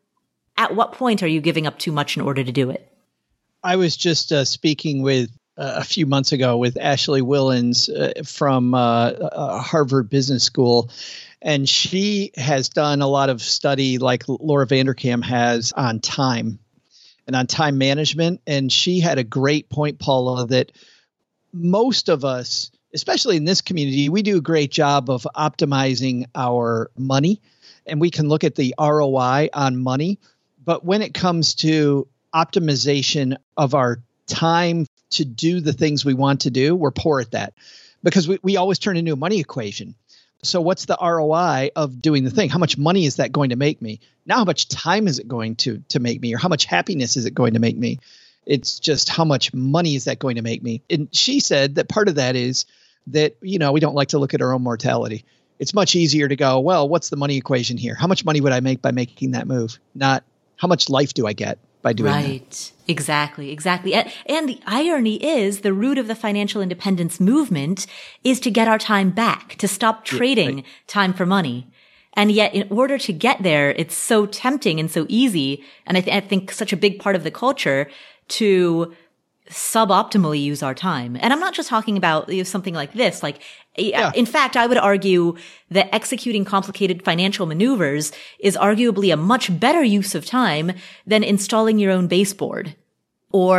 At what point are you giving up too much in order to do it? I was just uh, speaking with uh, a few months ago with Ashley Willens uh, from uh, uh, Harvard Business School, and she has done a lot of study like Laura Vanderkam has on time and on time management. And she had a great point, Paula, that most of us, especially in this community, we do a great job of optimizing our money, and we can look at the R O I on money. But when it comes to optimization of our time to do the things we want to do, we're poor at that because we, we always turn into a money equation. So what's the R O I of doing the thing? How much money is that going to make me? Now, how much time is it going to, to make me? Or how much happiness is it going to make me? It's just how much money is that going to make me? And she said that part of that is that, you know, we don't like to look at our own mortality. It's much easier to go, well, what's the money equation here? How much money would I make by making that move? Not how much life do I get by doing right. that? Right. Exactly. Exactly. And, and the irony is the root of the financial independence movement is to get our time back, to stop trading yeah, right. time for money. And yet in order to get there, it's so tempting and so easy. And I, th- I think such a big part of the culture to suboptimally use our time. And I'm not just talking about, you know, something like this. Like, yeah. in fact, I would argue that executing complicated financial maneuvers is arguably a much better use of time than installing your own baseboard or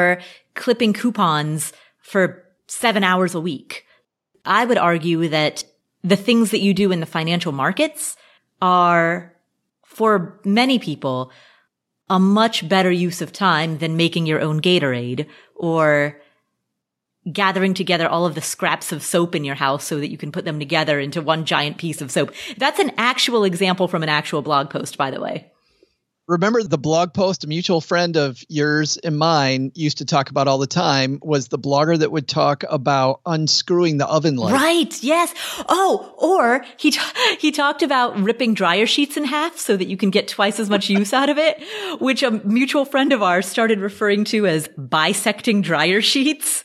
clipping coupons for seven hours a week. I would argue that the things that you do in the financial markets are, for many people, a much better use of time than making your own Gatorade or gathering together all of the scraps of soap in your house so that you can put them together into one giant piece of soap. That's an actual example from an actual blog post, by the way. Remember the blog post a mutual friend of yours and mine used to talk about all the time was the blogger that would talk about unscrewing the oven light. Right. Yes. Oh, or he, t- he talked about ripping dryer sheets in half so that you can get twice as much use out of it, which a mutual friend of ours started referring to as bisecting dryer sheets.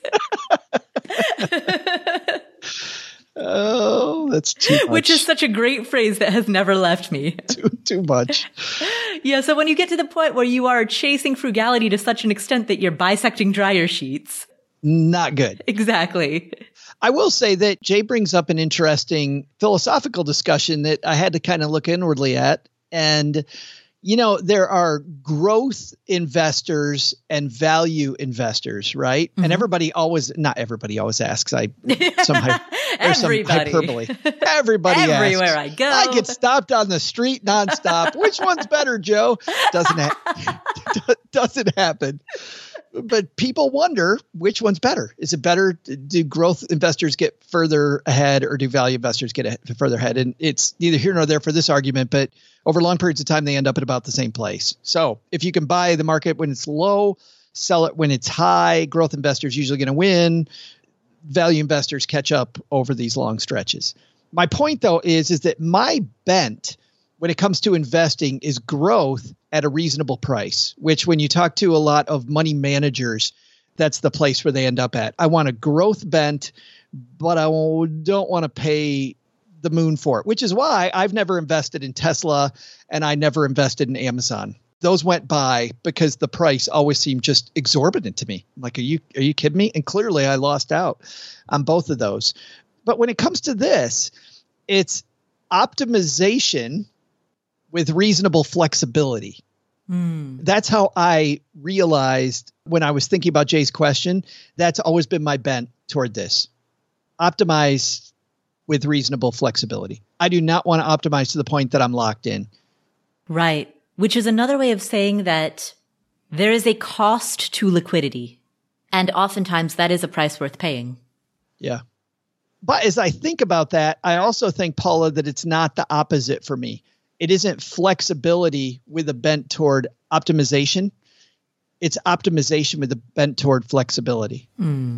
Oh, that's too much. Which is such a great phrase that has never left me. Too, too much. Yeah, so when you get to the point where you are chasing frugality to such an extent that you're bisecting dryer sheets. Not good. Exactly. I will say that Jay brings up an interesting philosophical discussion that I had to kind of look inwardly at. And, you know, there are growth investors and value investors, right? Mm-hmm. And everybody always, not everybody always asks. I somehow there's some hyperbole. Everybody Everywhere asks. I go. I get stopped on the street nonstop. Which one's better, Joe? Doesn't ha- doesn't happen. But people wonder which one's better. Is it better? Do growth investors get further ahead or do value investors get a- further ahead? And it's neither here nor there for this argument, but over long periods of time, they end up at about the same place. So if you can buy the market when it's low, sell it when it's high, growth investors usually going to win. Value investors catch up over these long stretches. My point, though, is, is that my bent when it comes to investing is growth at a reasonable price, which when you talk to a lot of money managers, that's the place where they end up at. I want a growth bent, but I don't want to pay the moon for it, which is why I've never invested in Tesla and I never invested in Amazon. Those went by because the price always seemed just exorbitant to me. I'm like, are you, are you kidding me? And clearly I lost out on both of those. But when it comes to this, it's optimization with reasonable flexibility. Mm. That's how I realized when I was thinking about Jay's question, that's always been my bent toward this. Optimize with reasonable flexibility. I do not want to optimize to the point that I'm locked in. Right. Which is another way of saying that there is a cost to liquidity. And oftentimes that is a price worth paying. Yeah. But as I think about that, I also think, Paula, that it's not the opposite for me. It isn't flexibility with a bent toward optimization. It's optimization with a bent toward flexibility. Mm.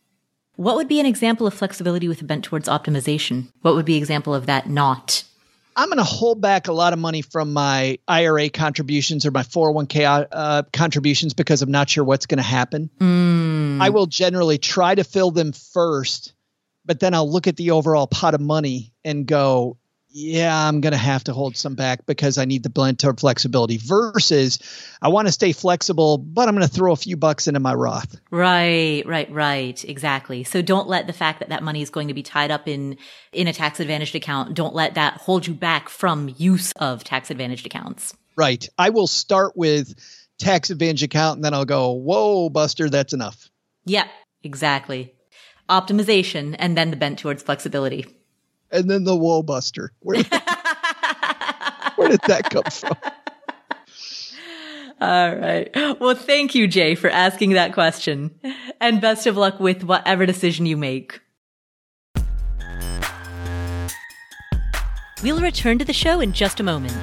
What would be an example of flexibility with a bent towards optimization? What would be an example of that not? I'm going to hold back a lot of money from my I R A contributions or my four oh one k uh, contributions because I'm not sure what's going to happen. Mm. I will generally try to fill them first, but then I'll look at the overall pot of money and go, yeah, I'm going to have to hold some back because I need the blend toward flexibility versus I want to stay flexible, but I'm going to throw a few bucks into my Roth. Right, right, right. Exactly. So don't let the fact that that money is going to be tied up in, in a tax advantaged account, don't let that hold you back from use of tax advantaged accounts. Right. I will start with tax advantage account and then I'll go, whoa, Buster, that's enough. Yeah, exactly. Optimization and then the bent towards flexibility. And then the whoa buster. Where did, that, where did that come from? All right. Well, thank you, Jay, for asking that question. And best of luck with whatever decision you make. We'll return to the show in just a moment.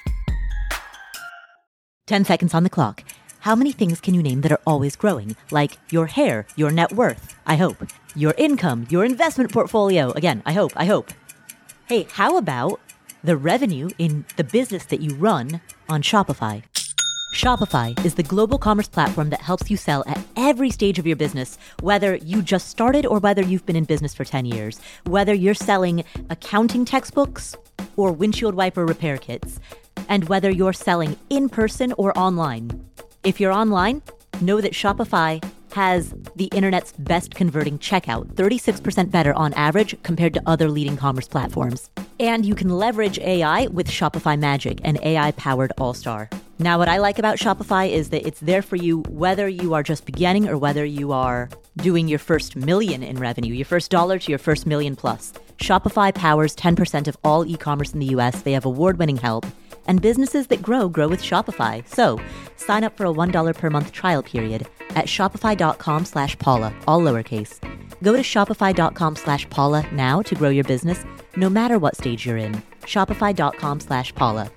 Ten seconds on the clock. How many things can you name that are always growing? Like your hair, your net worth, I hope. Your income, your investment portfolio. Again, I hope, I hope. Hey, how about the revenue in the business that you run on Shopify? Shopify is the global commerce platform that helps you sell at every stage of your business, whether you just started or whether you've been in business for ten years, whether you're selling accounting textbooks or windshield wiper repair kits, and whether you're selling in person or online. If you're online, know that Shopify has the internet's best converting checkout, thirty-six percent better on average compared to other leading commerce platforms. And you can leverage A I with Shopify Magic, an A I-powered all-star. Now, what I like about Shopify is that it's there for you whether you are just beginning or whether you are doing your first million in revenue, your first dollar to your first million plus. Shopify powers ten percent of all e-commerce in the U S. They have award-winning help, and businesses that grow, grow with Shopify. So sign up for a one dollar per month trial period at shopify.com slash Paula, all lowercase. Go to shopify.com slash Paula now to grow your business, no matter what stage you're in. Shopify.com slash Paula.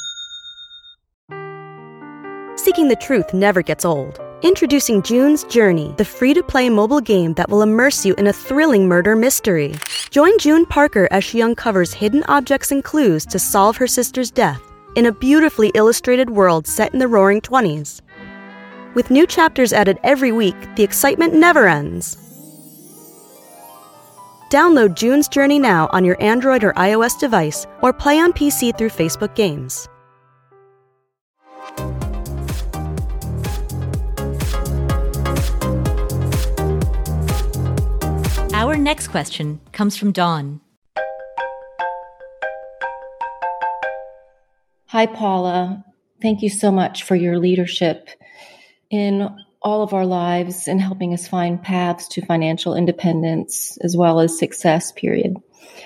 Seeking the truth never gets old. Introducing June's Journey, the free-to-play mobile game that will immerse you in a thrilling murder mystery. Join June Parker as she uncovers hidden objects and clues to solve her sister's death in a beautifully illustrated world set in the Roaring Twenties. With new chapters added every week, the excitement never ends. Download June's Journey now on your Android or iOS device, or play on P C through Facebook Games. Our next question comes from Dawn. Hi, Paula. Thank you so much for your leadership in all of our lives and helping us find paths to financial independence as well as success, period.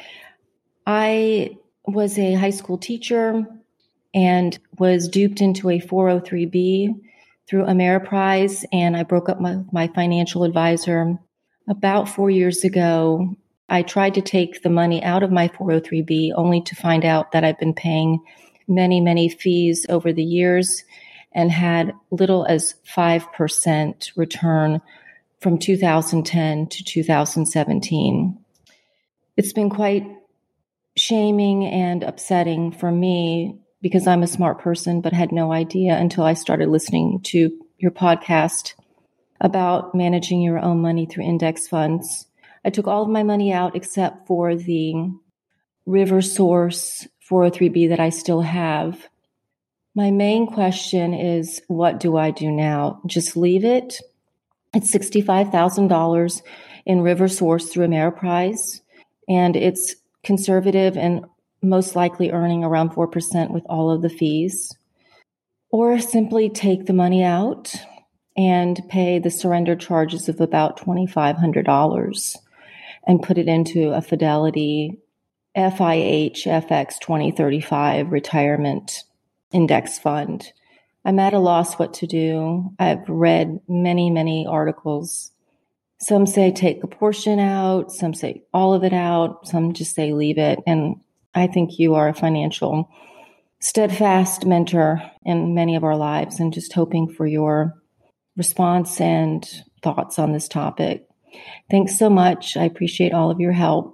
I was a high school teacher and was duped into a four oh three B through Ameriprise, and I broke up my, my financial advisor about four years ago. I tried to take the money out of my four oh three B only to find out that I've been paying many, many fees over the years and had little as five percent return from two thousand ten to two thousand seventeen. It's been quite shaming and upsetting for me because I'm a smart person, but had no idea until I started listening to your podcast about managing your own money through index funds. I took all of my money out except for the RiverSource four oh three B that I still have. My main question is, what do I do now? Just leave it? It's sixty-five thousand dollars in RiverSource through Ameriprise, and it's conservative and most likely earning around four percent with all of the fees. Or simply take the money out and pay the surrender charges of about twenty-five hundred dollars and put it into a Fidelity F I H F X twenty thirty-five retirement index fund. I'm at a loss what to do. I've read many, many articles. Some say take a portion out, some say all of it out, some just say leave it. And I think you are a financial steadfast mentor in many of our lives, and just hoping for your response and thoughts on this topic. Thanks so much. I appreciate all of your help.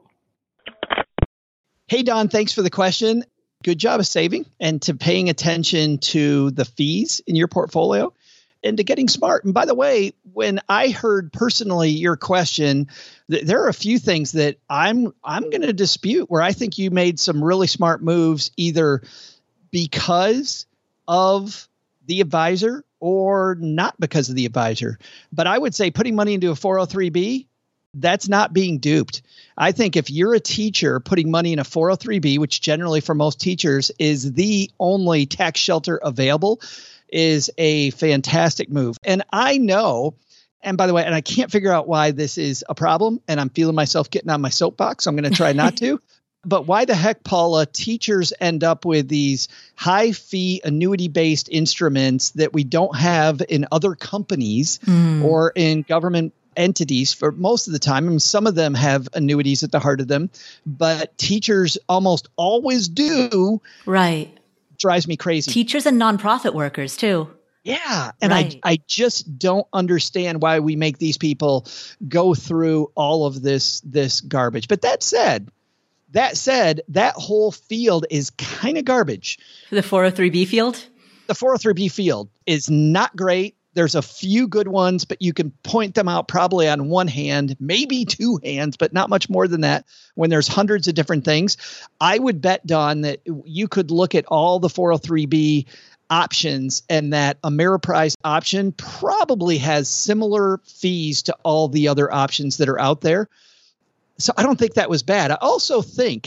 Hey, Don, thanks for the question. Good job of saving and to paying attention to the fees in your portfolio and to getting smart. And by the way, when I heard personally your question, th- there are a few things that I'm I'm going to dispute where I think you made some really smart moves, either because of the advisor or not because of the advisor. But I would say putting money into a four oh three B, that's not being duped. I think if you're a teacher, putting money in a four oh three B, which generally for most teachers is the only tax shelter available, is a fantastic move. And I know, and by the way, and I can't figure out why this is a problem, and I'm feeling myself getting on my soapbox, so I'm going to try not to. But why the heck, Paula, teachers end up with these high fee annuity based instruments that we don't have in other companies mm. or in government entities for most of the time? I mean, some of them have annuities at the heart of them, but teachers almost always do. Right. Drives me crazy. Teachers and nonprofit workers too. Yeah. And right. I, I just don't understand why we make these people go through all of this, this garbage. But that said, that said, that whole field is kind of garbage. The four oh three B field? The four oh three B field is not great. There's a few good ones, but you can point them out probably on one hand, maybe two hands, but not much more than that when there's hundreds of different things. I would bet, Don, that you could look at all the four oh three B options and that Ameriprise option probably has similar fees to all the other options that are out there. So I don't think that was bad. I also think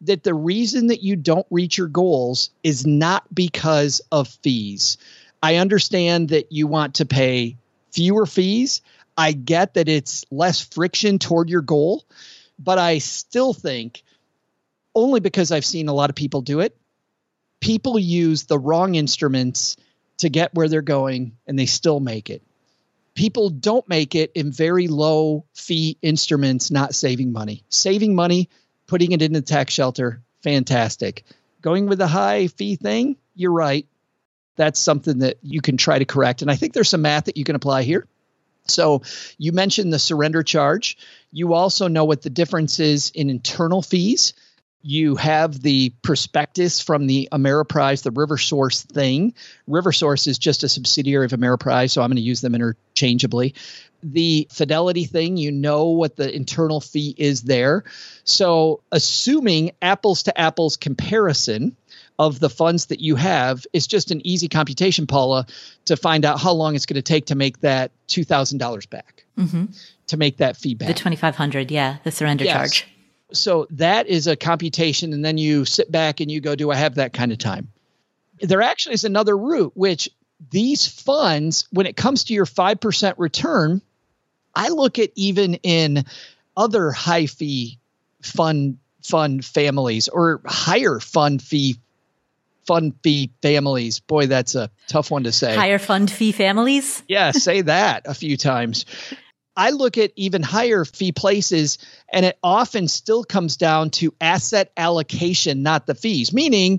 that the reason that you don't reach your goals is not because of fees. I understand that you want to pay fewer fees. I get that it's less friction toward your goal, but I still think, only because I've seen a lot of people do it, people use the wrong instruments to get where they're going and they still make it. People don't make it in very low fee instruments, not saving money. Saving money, putting it in the tax shelter, fantastic. Going with the high fee thing, you're right. That's something that you can try to correct. And I think there's some math that you can apply here. So you mentioned the surrender charge. You also know what the difference is in internal fees. You have the prospectus from the Ameriprise, the RiverSource thing. RiverSource is just a subsidiary of Ameriprise, so I'm going to use them interchangeably. The Fidelity thing, you know what the internal fee is there. So assuming apples to apples comparison of the funds that you have is just an easy computation, Paula, to find out how long it's going to take to make that two thousand dollars back, mm-hmm. to make that fee back. The twenty-five hundred dollars, yeah, the surrender yes. charge. So that is a computation, and then you sit back and you go, do I have that kind of time? There actually is another route, which these funds, when it comes to your five percent return, I look at even in other high fee fund fund families or higher fund fee fund fee families. Boy, that's a tough one to say. Higher fund fee families? Yeah, say that a few times. I look at even higher fee places, and it often still comes down to asset allocation, not the fees, meaning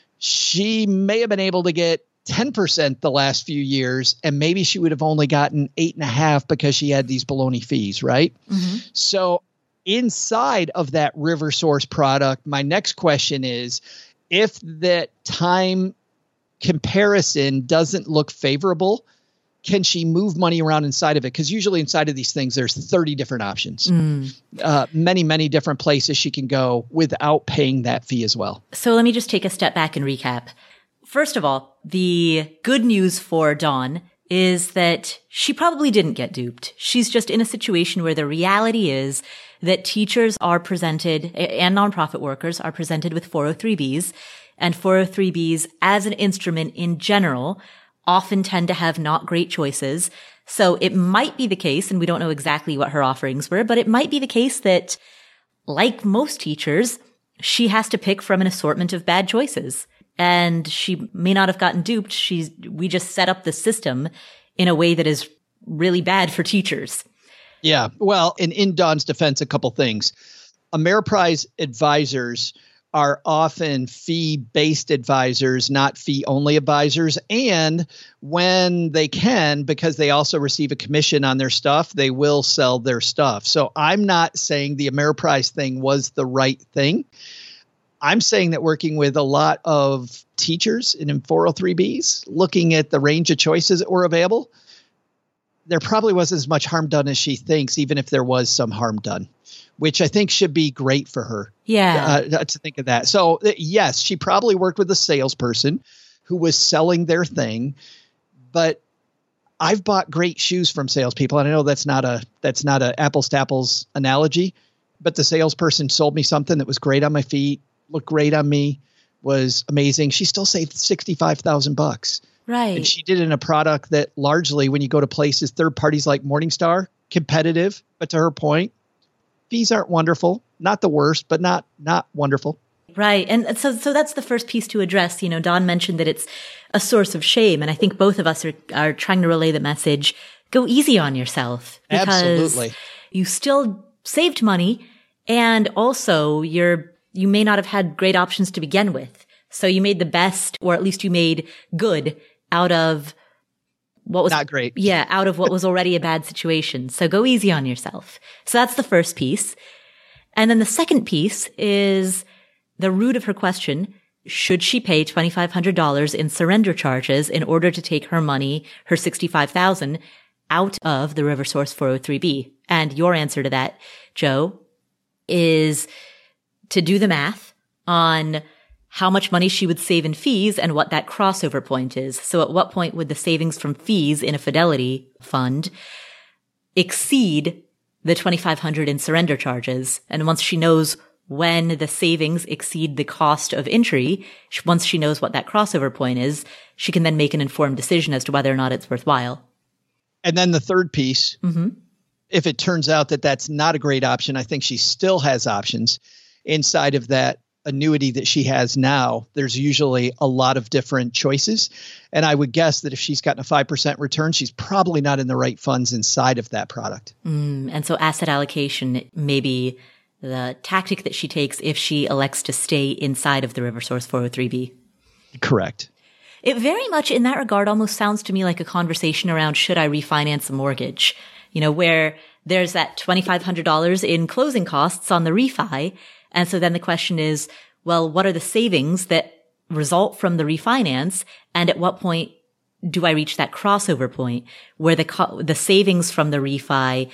she may have been able to get ten percent the last few years, and maybe she would have only gotten eight and a half because she had these baloney fees, right? Mm-hmm. So inside of that RiverSource product, my next question is, if that time comparison doesn't look favorable, can she move money around inside of it? Because usually inside of these things, there's thirty different options, mm. uh, many, many different places she can go without paying that fee as well. So let me just take a step back and recap. First of all, the good news for Dawn is that she probably didn't get duped. She's just in a situation where the reality is that teachers are presented and nonprofit workers are presented with four oh three Bs, and four oh three Bs as an instrument in general often tend to have not great choices. So it might be the case, and we don't know exactly what her offerings were, but it might be the case that, like most teachers, she has to pick from an assortment of bad choices. And she may not have gotten duped. She's, we just set up the system in a way that is really bad for teachers. Yeah. Well, in, in Dawn's defense, a couple things. Ameriprise advisors are often fee-based advisors, not fee-only advisors. And when they can, because they also receive a commission on their stuff, they will sell their stuff. So I'm not saying the Ameriprise thing was the right thing. I'm saying that working with a lot of teachers in four oh three Bs, looking at the range of choices that were available, there probably wasn't as much harm done as she thinks, even if there was some harm done, which I think should be great for her. Yeah. Uh, to think of that. So yes, she probably worked with a salesperson who was selling their thing, but I've bought great shoes from salespeople. And I know that's not a, that's not a apples to apples analogy, but the salesperson sold me something that was great on my feet, looked great on me, was amazing. She still saved sixty-five thousand bucks. Right. And she did it in a product that largely, when you go to places, third parties like Morningstar, competitive, but to her point, fees aren't wonderful, not the worst, but not, not wonderful. Right. And so, so that's the first piece to address. You know, Dawn mentioned that it's a source of shame. And I think both of us are, are trying to relay the message, go easy on yourself. Because Absolutely. You still saved money, and also you're, you may not have had great options to begin with. So you made the best, or at least you made good out of what was not great. Yeah. Out of what was already a bad situation. So go easy on yourself. So that's the first piece. And then the second piece is the root of her question. Should she pay twenty-five hundred dollars in surrender charges in order to take her money, her sixty-five thousand dollars, out of the RiverSource four oh three B? And your answer to that, Joe, is to do the math on how much money she would save in fees and what that crossover point is. So at what point would the savings from fees in a Fidelity fund exceed the twenty-five hundred dollars in surrender charges? And once she knows when the savings exceed the cost of entry, once she knows what that crossover point is, she can then make an informed decision as to whether or not it's worthwhile. And then the third piece, mm-hmm. if it turns out that that's not a great option, I think she still has options inside of that annuity that she has now. There's usually a lot of different choices. And I would guess that if she's gotten a five percent return, she's probably not in the right funds inside of that product. Mm, and so asset allocation may be the tactic that she takes if she elects to stay inside of the RiverSource four oh three B. Correct. It very much in that regard almost sounds to me like a conversation around, should I refinance a mortgage? You know, where there's that twenty-five hundred dollars in closing costs on the refi. And so then the question is, well, what are the savings that result from the refinance? And at what point do I reach that crossover point where the co- the savings from the refi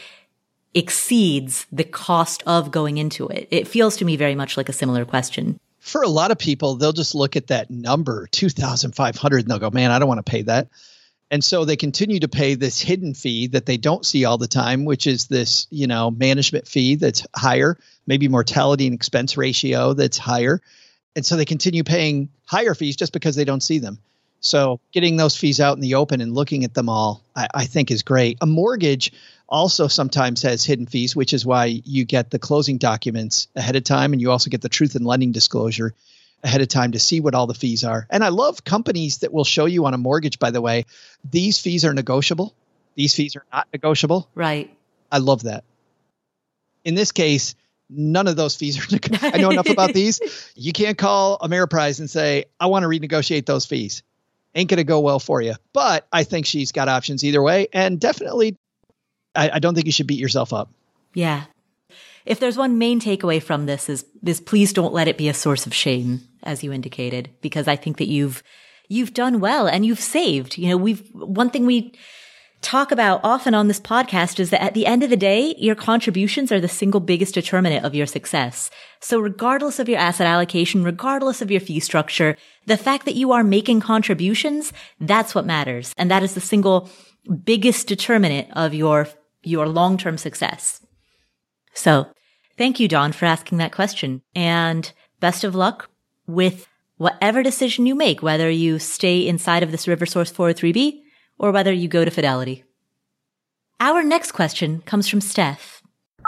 exceeds the cost of going into it? It feels to me very much like a similar question. For a lot of people, they'll just look at that number, two thousand five hundred dollars, and they'll go, man, I don't want to pay that. And so they continue to pay this hidden fee that they don't see all the time, which is this, you know, management fee that's higher, maybe mortality and expense ratio that's higher. And so they continue paying higher fees just because they don't see them. So getting those fees out in the open and looking at them all, I, I think is great. A mortgage also sometimes has hidden fees, which is why you get the closing documents ahead of time. And you also get the truth in lending disclosure ahead of time to see what all the fees are. And I love companies that will show you on a mortgage, by the way, these fees are negotiable. These fees are not negotiable. Right. I love that. In this case, none of those fees are negotiable. I know enough about these. You can't call Ameriprise and say, I want to renegotiate those fees. Ain't going to go well for you. But I think she's got options either way. And definitely, I, I don't think you should beat yourself up. Yeah. If there's one main takeaway from this is, is please don't let it be a source of shame, as you indicated, because I think that you've, you've done well and you've saved. You know, we've, one thing we talk about often on this podcast is that at the end of the day, your contributions are the single biggest determinant of your success. So regardless of your asset allocation, regardless of your fee structure, the fact that you are making contributions, that's what matters. And that is the single biggest determinant of your, your long-term success. So thank you, Dawn, for asking that question, and best of luck with whatever decision you make, whether you stay inside of this RiverSource four oh three B or whether you go to Fidelity. Our next question comes from Steph.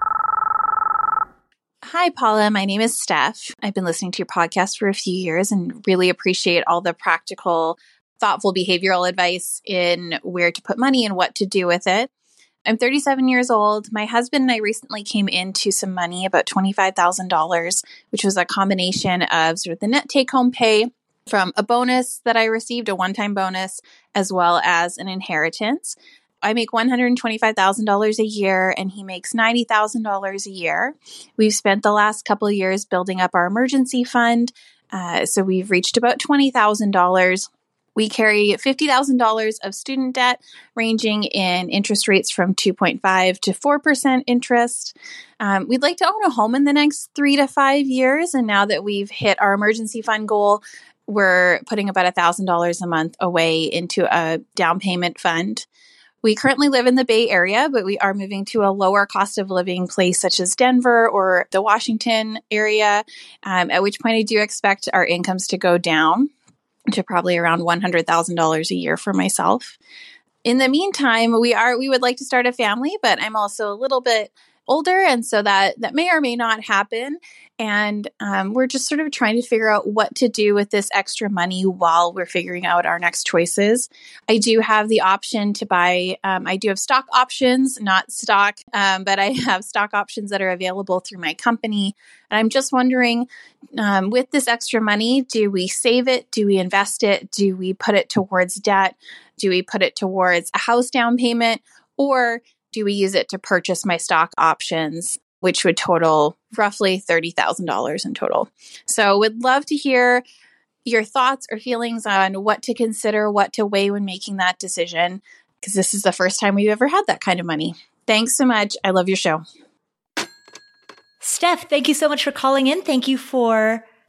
Hi, Paula. My name is Steph. I've been listening to your podcast for a few years and really appreciate all the practical, thoughtful behavioral advice in where to put money and what to do with it. I'm thirty-seven years old. My husband and I recently came into some money, about twenty-five thousand dollars, which was a combination of sort of the net take-home pay from a bonus that I received, a one-time bonus, as well as an inheritance. I make one hundred twenty-five thousand dollars a year and he makes ninety thousand dollars a year. We've spent the last couple of years building up our emergency fund. Uh, so we've reached about twenty thousand dollars. We carry fifty thousand dollars of student debt, ranging in interest rates from two point five to four percent interest. Um, we'd like to own a home in the next three to five years. And now that we've hit our emergency fund goal, we're putting about one thousand dollars a month away into a down payment fund. We currently live in the Bay Area, but we are moving to a lower cost of living place such as Denver or the Washington area, um, at which point I do expect our incomes to go down to probably around one hundred thousand dollars a year for myself. In the meantime, we are we would like to start a family, but I'm also a little bit older, and so that that may or may not happen. And um, we're just sort of trying to figure out what to do with this extra money while we're figuring out our next choices. I do have the option to buy, um, I do have stock options, not stock, um, but I have stock options that are available through my company. And I'm just wondering, um, with this extra money, do we save it? Do we invest it? Do we put it towards debt? Do we put it towards a house down payment? Or do we use it to purchase my stock options, which would total roughly thirty thousand dollars in total? So would love to hear your thoughts or feelings on what to consider, what to weigh when making that decision, because this is the first time we've ever had that kind of money. Thanks so much. I love your show. Steph, thank you so much for calling in. Thank you for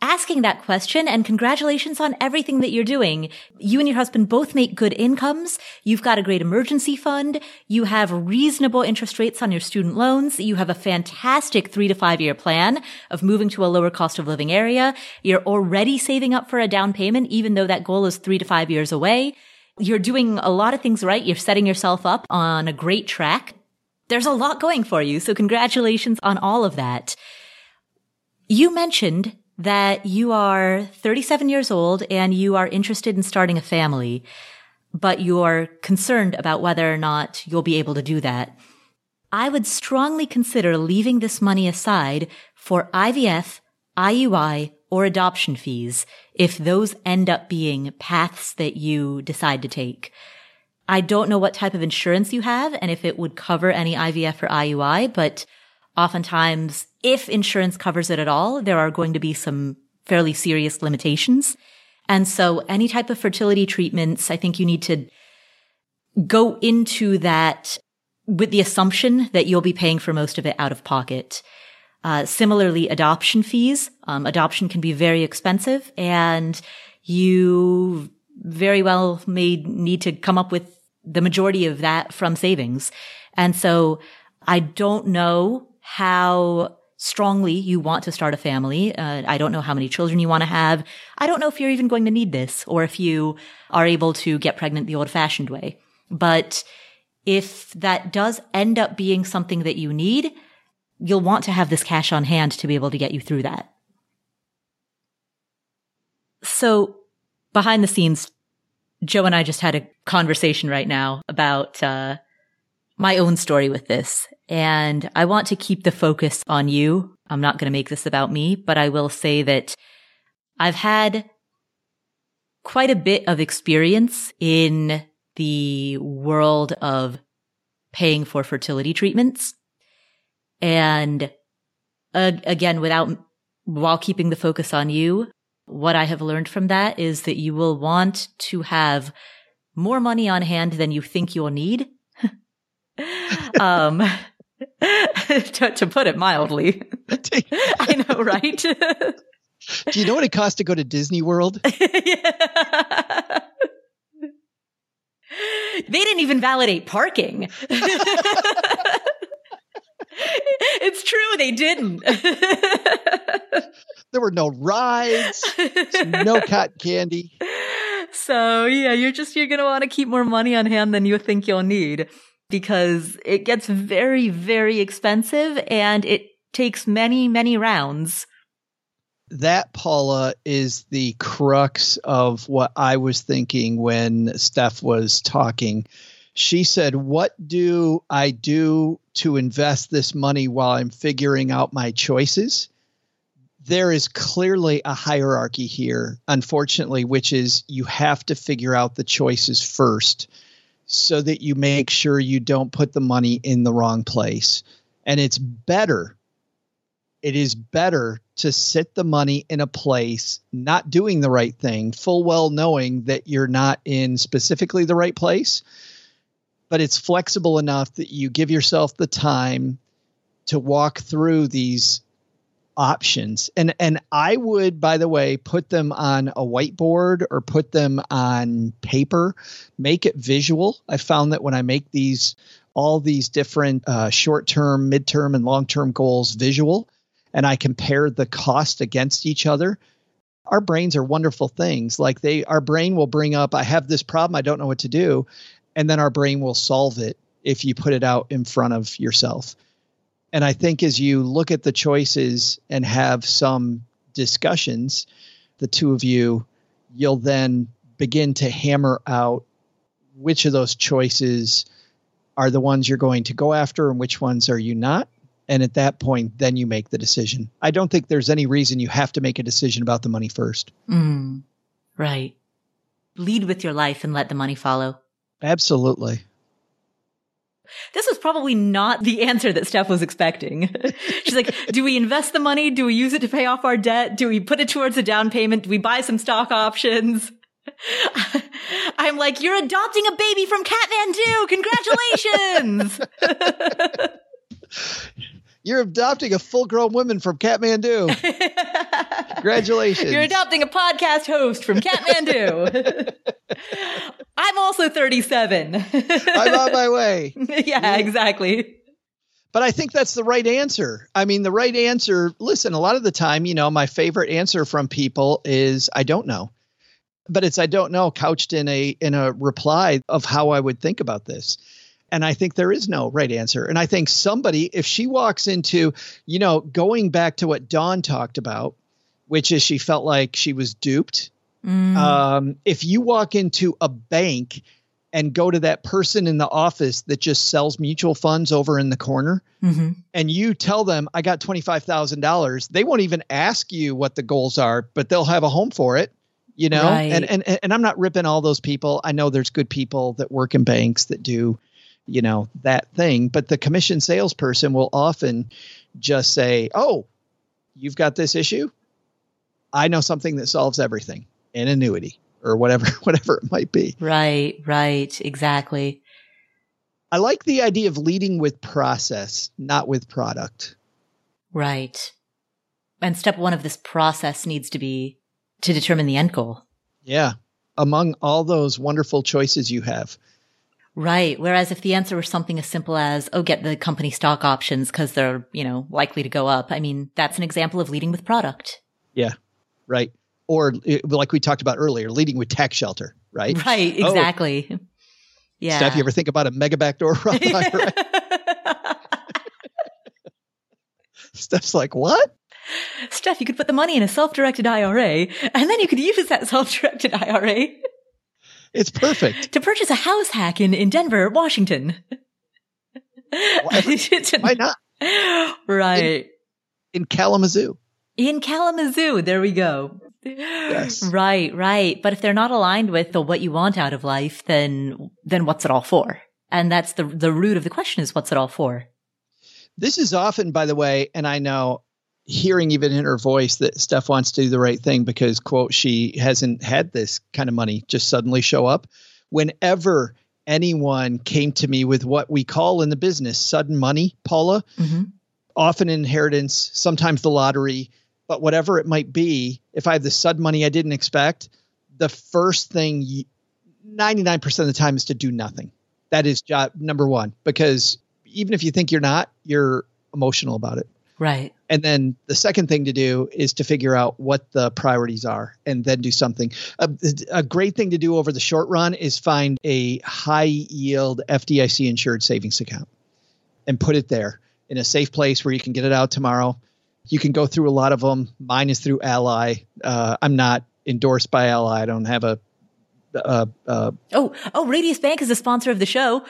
asking that question, and congratulations on everything that you're doing. You and your husband both make good incomes. You've got a great emergency fund. You have reasonable interest rates on your student loans. You have a fantastic three to five year plan of moving to a lower cost of living area. You're already saving up for a down payment, even though that goal is three to five years away. You're doing a lot of things right. You're setting yourself up on a great track. There's a lot going for you. So congratulations on all of that. You mentioned that you are thirty-seven years old and you are interested in starting a family, but you're concerned about whether or not you'll be able to do that. I would strongly consider leaving this money aside for I V F, I U I, or adoption fees if those end up being paths that you decide to take. I don't know what type of insurance you have and if it would cover any I V F or I U I, but oftentimes, if insurance covers it at all, there are going to be some fairly serious limitations. And so any type of fertility treatments, I think you need to go into that with the assumption that you'll be paying for most of it out of pocket. Uh, similarly, adoption fees. Um, adoption can be very expensive, and you very well may need to come up with the majority of that from savings. And so I don't know how strongly you want to start a family. Uh, I don't know how many children you want to have. I don't know if you're even going to need this or if you are able to get pregnant the old-fashioned way. But if that does end up being something that you need, you'll want to have this cash on hand to be able to get you through that. So behind the scenes, Joe and I just had a conversation right now about uh my own story with this. And I want to keep the focus on you. I'm not going to make this about me, but I will say that I've had quite a bit of experience in the world of paying for fertility treatments. And uh, again, without, while keeping the focus on you, what I have learned from that is that you will want to have more money on hand than you think you'll need. um, to, to put it mildly. I know, right? Do you know what it costs to go to Disney World? Yeah. They didn't even validate parking. It's true, they didn't. There were no rides, no cotton candy. So yeah, you're just, you're going to want to keep more money on hand than you think you'll need, because it gets very, very expensive and it takes many, many rounds. That, Paula, is the crux of what I was thinking when Steph was talking. She said, what do I do to invest this money while I'm figuring out my choices? There is clearly a hierarchy here, unfortunately, which is you have to figure out the choices first so that you make sure you don't put the money in the wrong place. And it's better, it is better to sit the money in a place not doing the right thing, full well knowing that you're not in specifically the right place, but it's flexible enough that you give yourself the time to walk through these options. And and I would, by the way, put them on a whiteboard or put them on paper, make it visual. I found that when I make these, all these different uh, short-term, midterm, and long-term goals visual, and I compare the cost against each other, our brains are wonderful things. Like they, our brain will bring up, I have this problem, I don't know what to do. And then our brain will solve it if you put it out in front of yourself. And I think as you look at the choices and have some discussions, the two of you, you'll then begin to hammer out which of those choices are the ones you're going to go after and which ones are you not. And at that point, then you make the decision. I don't think there's any reason you have to make a decision about the money first. Mm, right. Lead with your life and let the money follow. Absolutely. This was probably not the answer that Steph was expecting. She's like, do we invest the money? Do we use it to pay off our debt? Do we put it towards a down payment? Do we buy some stock options? I'm like, you're adopting a baby from Kathmandu. Congratulations. You're adopting a full-grown woman from Kathmandu. Congratulations. You're adopting a podcast host from Kathmandu. I'm also thirty-seven. I'm on my way. Yeah, exactly. But I think that's the right answer. I mean, the right answer, listen, a lot of the time, you know, my favorite answer from people is, I don't know. But it's, I don't know, couched in a in a reply of how I would think about this. And I think there is no right answer. And I think somebody, if she walks into, you know, going back to what Dawn talked about, which is she felt like she was duped. Mm. Um, if you walk into a bank and go to that person in the office that just sells mutual funds over in the corner, mm-hmm. and you tell them, I got twenty-five thousand dollars, they won't even ask you what the goals are, but they'll have a home for it, you know? Right. And, and, and I'm not ripping all those people. I know there's good people that work in banks that do, you know, that thing, but the commission salesperson will often just say, oh, you've got this issue. I know something that solves everything, an annuity. Or whatever, whatever it might be. Right, right, exactly. I like the idea of leading with process, not with product. Right. And step one of this process needs to be to determine the end goal. Yeah. Among all those wonderful choices you have. Right. Whereas if the answer was something as simple as, oh, get the company stock options because they're, you know, likely to go up. I mean, that's an example of leading with product. Yeah. Right. Or like we talked about earlier, leading with tax shelter, right? Right, exactly. Oh. Yeah. Steph, you ever think about a mega backdoor Roth I R A? Steph's like, what? Steph, you could put the money in a self-directed I R A, and then you could use that self-directed I R A. It's perfect. To purchase a house hack in, in Denver, Washington. Why, why not? Right. In, in Kalamazoo. In Kalamazoo. There we go. Yes. Right, right. But if they're not aligned with the what you want out of life, then then what's it all for? And that's the the root of the question is what's it all for? This is often, by the way, and I know hearing even in her voice that Steph wants to do the right thing because, quote, she hasn't had this kind of money just suddenly show up. Whenever anyone came to me with what we call in the business sudden money, Paula, mm-hmm. often inheritance, sometimes the lottery, but whatever it might be, if I have the sudden money I didn't expect, the first thing ninety-nine percent of the time is to do nothing. That is job number one, because even if you think you're not, you're emotional about it. Right. And then the second thing to do is to figure out what the priorities are and then do something. A, a great thing to do over the short run is find a high yield F D I C insured savings account and put it there in a safe place where you can get it out tomorrow. You can go through a lot of them. Mine is through Ally. Uh, I'm not endorsed by Ally. I don't have a. Uh, uh, oh, oh! Radius Bank is a sponsor of the show.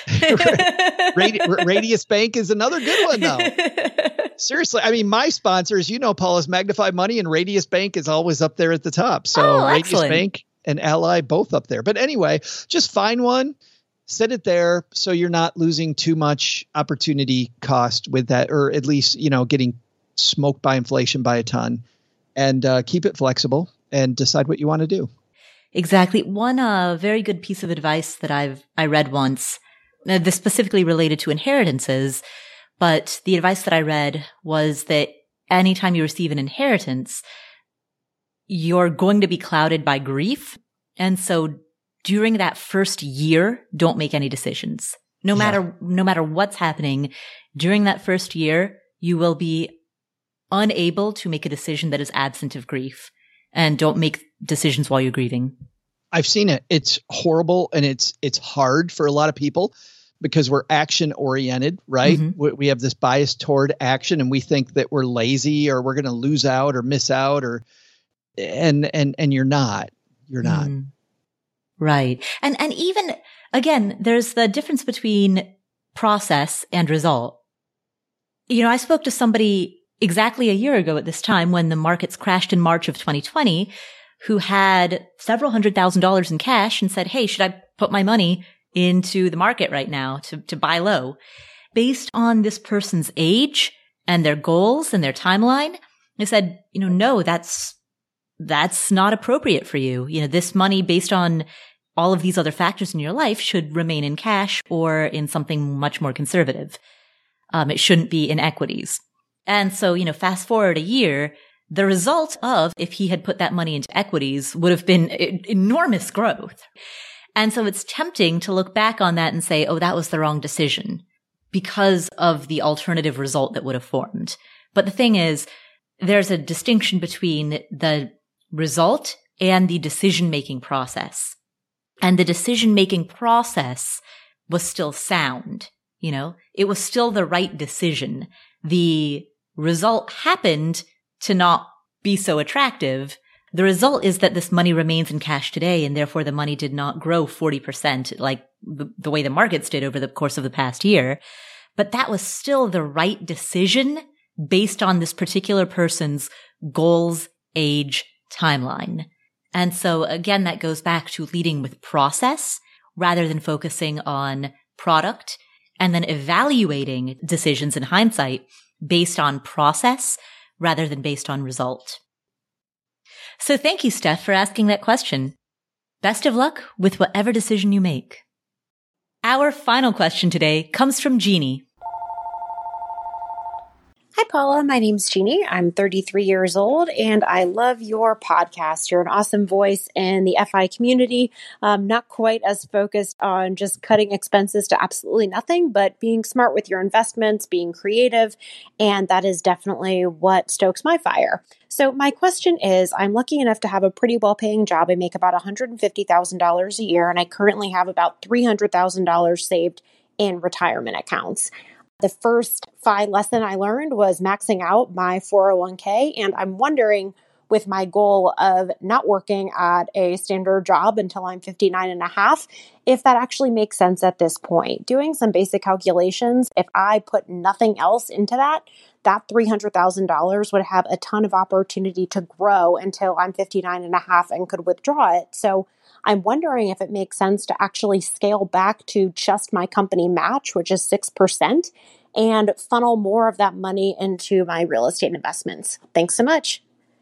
Radi- Radius Bank is another good one, though. Seriously, I mean, my sponsors, you know, Paul, is Magnify Money, and Radius Bank is always up there at the top. So oh, Radius excellent. Bank and Ally both up there. But anyway, just find one. Set it there so you're not losing too much opportunity cost with that, or at least, you know, getting smoked by inflation by a ton, and uh, keep it flexible and decide what you want to do. Exactly. One uh, very good piece of advice that I've I read once, uh, this specifically related to inheritances, but the advice that I read was that anytime you receive an inheritance, you're going to be clouded by grief. And so during that first year, don't make any decisions. No yeah. matter no matter what's happening, during that first year, you will be unable to make a decision that is absent of grief. And don't make decisions while you're grieving. I've seen it. It's horrible, and it's it's hard for a lot of people because we're action oriented, right? Mm-hmm. We, we have this bias toward action, and we think that we're lazy or we're going to lose out or miss out, or and and and you're not. You're not. Mm. Right. And and even again, there's the difference between process and result. You know, I spoke to somebody exactly a year ago at this time when the markets crashed in March of twenty twenty, who had several hundred thousand dollars in cash and said, hey, should I put my money into the market right now to, to buy low? Based on this person's age and their goals and their timeline, I said, you know, no, that's, that's not appropriate for you. You know, this money based on all of these other factors in your life should remain in cash or in something much more conservative. Um, it shouldn't be in equities. And so, you know, fast forward a year, The result of, if he had put that money into equities, would have been e- enormous growth. And so it's tempting to look back on that and say, oh, that was the wrong decision because of the alternative result that would have formed. But the thing is, there's a distinction between the result and the decision-making process. And the decision-making process was still sound. You know, it was still the right decision. The result happened to not be so attractive. The result is that this money remains in cash today, and therefore the money did not grow forty percent like the, the way the markets did over the course of the past year. But that was still the right decision based on this particular person's goals, age, timeline. And so again, that goes back to leading with process rather than focusing on product, and then evaluating decisions in hindsight based on process rather than based on result. So thank you, Steph, for asking that question. Best of luck with whatever decision you make. Our final question today comes from Jeannie. Hi, Paula. My name's Jeannie. I'm thirty-three years old, and I love your podcast. You're an awesome voice in the F I community. Um, not quite as focused on just cutting expenses to absolutely nothing, but being smart with your investments, being creative, and that is definitely what stokes my fire. So my question is, I'm lucky enough to have a pretty well-paying job. I make about one hundred fifty thousand dollars a year, and I currently have about three hundred thousand dollars saved in retirement accounts. The first F I lesson I learned was maxing out my four oh one k, and I'm wondering, with my goal of not working at a standard job until I'm fifty-nine and a half, if that actually makes sense at this point. Doing some basic calculations, if I put nothing else into that, that three hundred thousand dollars would have a ton of opportunity to grow until I'm fifty-nine and a half and could withdraw it. So I'm wondering if it makes sense to actually scale back to just my company match, which is six percent, and funnel more of that money into my real estate investments. Thanks so much.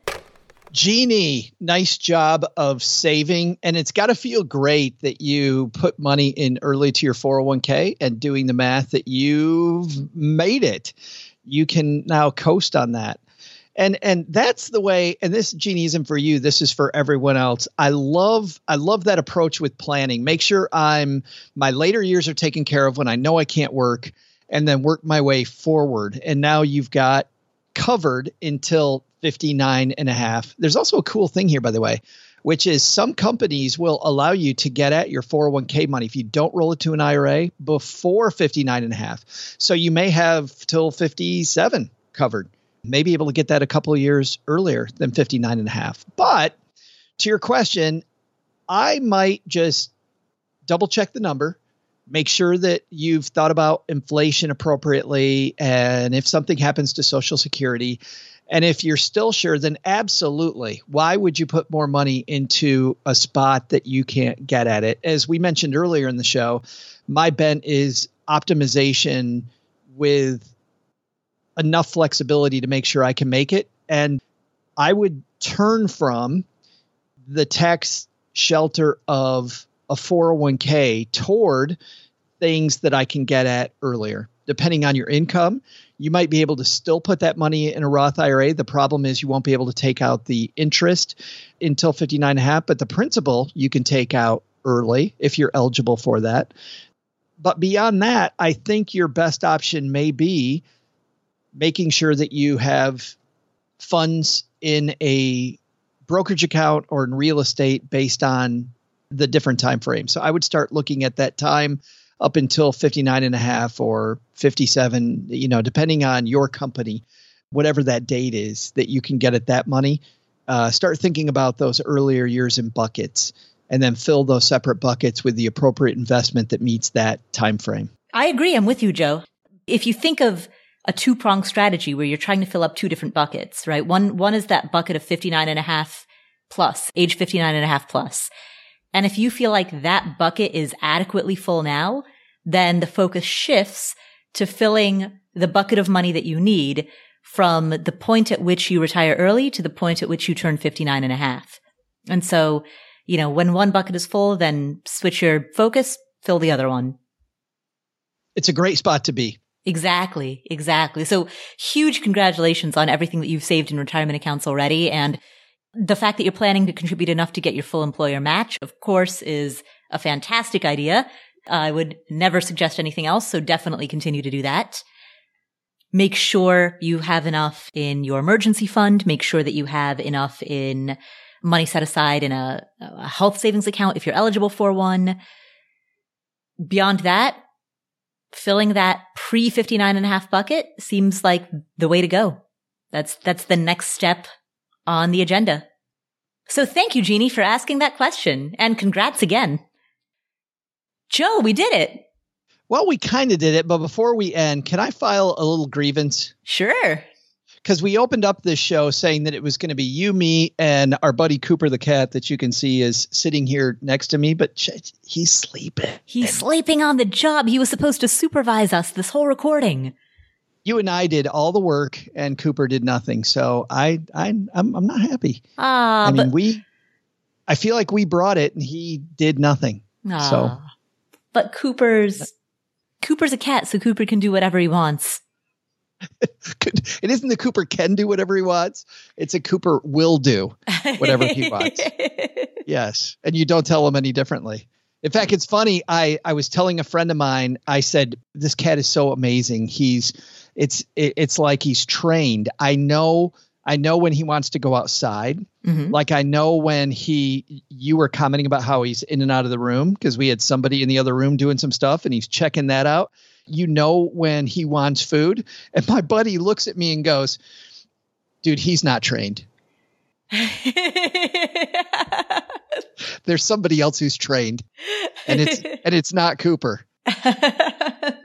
Jeannie, nice job of saving. And it's got to feel great that you put money in early to your four oh one k and doing the math that you've made it. You can now coast on that. And and that's the way, and this, Jeannie, isn't for you. This is for everyone else. I love I love that approach with planning. Make sure I'm my later years are taken care of when I know I can't work, and then work my way forward. And now you've got covered until fifty-nine and a half. There's also a cool thing here, by the way, which is some companies will allow you to get at your four oh one k money if you don't roll it to an I R A before fifty-nine and a half. So you may have till fifty-seven covered. May be able to get that a couple of years earlier than fifty-nine and a half. But to your question, I might just double check the number, make sure that you've thought about inflation appropriately, and if something happens to Social Security. And if you're still sure, then absolutely. Why would you put more money into a spot that you can't get at it? As we mentioned earlier in the show, my bent is optimization with enough flexibility to make sure I can make it. And I would turn from the tax shelter of a four oh one k toward things that I can get at earlier. Depending on your income, you might be able to still put that money in a Roth I R A. The problem is you won't be able to take out the interest until fifty-nine and a half, but the principal you can take out early if you're eligible for that. But beyond that, I think your best option may be making sure that you have funds in a brokerage account or in real estate based on the different time frames. So I would start looking at that time up until fifty-nine and a half or fifty-seven, you know, depending on your company, whatever that date is that you can get at that money. Uh, start thinking about those earlier years in buckets, and then fill those separate buckets with the appropriate investment that meets that time frame. I agree. I'm with you, Joe. If you think of a two-pronged strategy where you're trying to fill up two different buckets, right? One, one is that bucket of fifty-nine and a half plus, age fifty-nine and a half plus. And if you feel like that bucket is adequately full now, then the focus shifts to filling the bucket of money that you need from the point at which you retire early to the point at which you turn fifty-nine and a half. And so, you know, when one bucket is full, then switch your focus, fill the other one. It's a great spot to be. Exactly. Exactly. So huge congratulations on everything that you've saved in retirement accounts already. And the fact that you're planning to contribute enough to get your full employer match, of course, is a fantastic idea. I would never suggest anything else. So definitely continue to do that. Make sure you have enough in your emergency fund. Make sure that you have enough in money set aside in a, a health savings account if you're eligible for one. Beyond that, filling that pre fifty-nine and a half bucket seems like the way to go. That's, that's the next step on the agenda. So thank you, Jeannie, for asking that question, and congrats again. Joe, we did it. Well, we kind of did it, but before we end, can I file a little grievance? Sure. Because we opened up this show saying that it was going to be you, me, and our buddy Cooper the cat that you can see is sitting here next to me, but he's sleeping. He's sleeping on the job. He was supposed to supervise us this whole recording. You and I did all the work, and Cooper did nothing. So I, I, I'm, I'm not happy. Ah, I mean, but, we. I feel like we brought it, and he did nothing. Ah, so, but Cooper's Cooper's a cat, so Cooper can do whatever he wants. It isn't the Cooper can do whatever he wants. It's a Cooper will do whatever he wants. Yes, and you don't tell him any differently. In fact, it's funny. I, I was telling a friend of mine, I said, this cat is so amazing. He's it's it, it's like he's trained. I know I know when he wants to go outside. Mm-hmm. Like I know when he you were commenting about how he's in and out of the room because we had somebody in the other room doing some stuff and he's checking that out. You know when he wants food. And my buddy looks at me and goes, dude, he's not trained. There's somebody else who's trained, and it's and it's not Cooper. I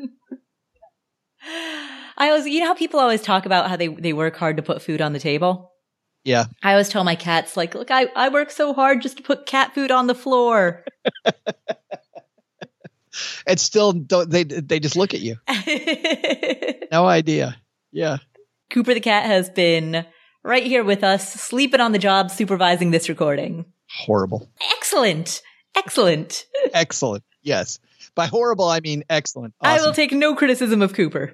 always, you know how people always talk about how they, they work hard to put food on the table? Yeah. I always tell my cats, like, look, I, I work so hard just to put cat food on the floor. And still don't they they just look at you. No idea. Yeah. Cooper the cat has been right here with us, sleeping on the job, supervising this recording. Horrible. Excellent. Excellent. Excellent. Yes. By horrible, I mean excellent. Awesome. I will take no criticism of Cooper.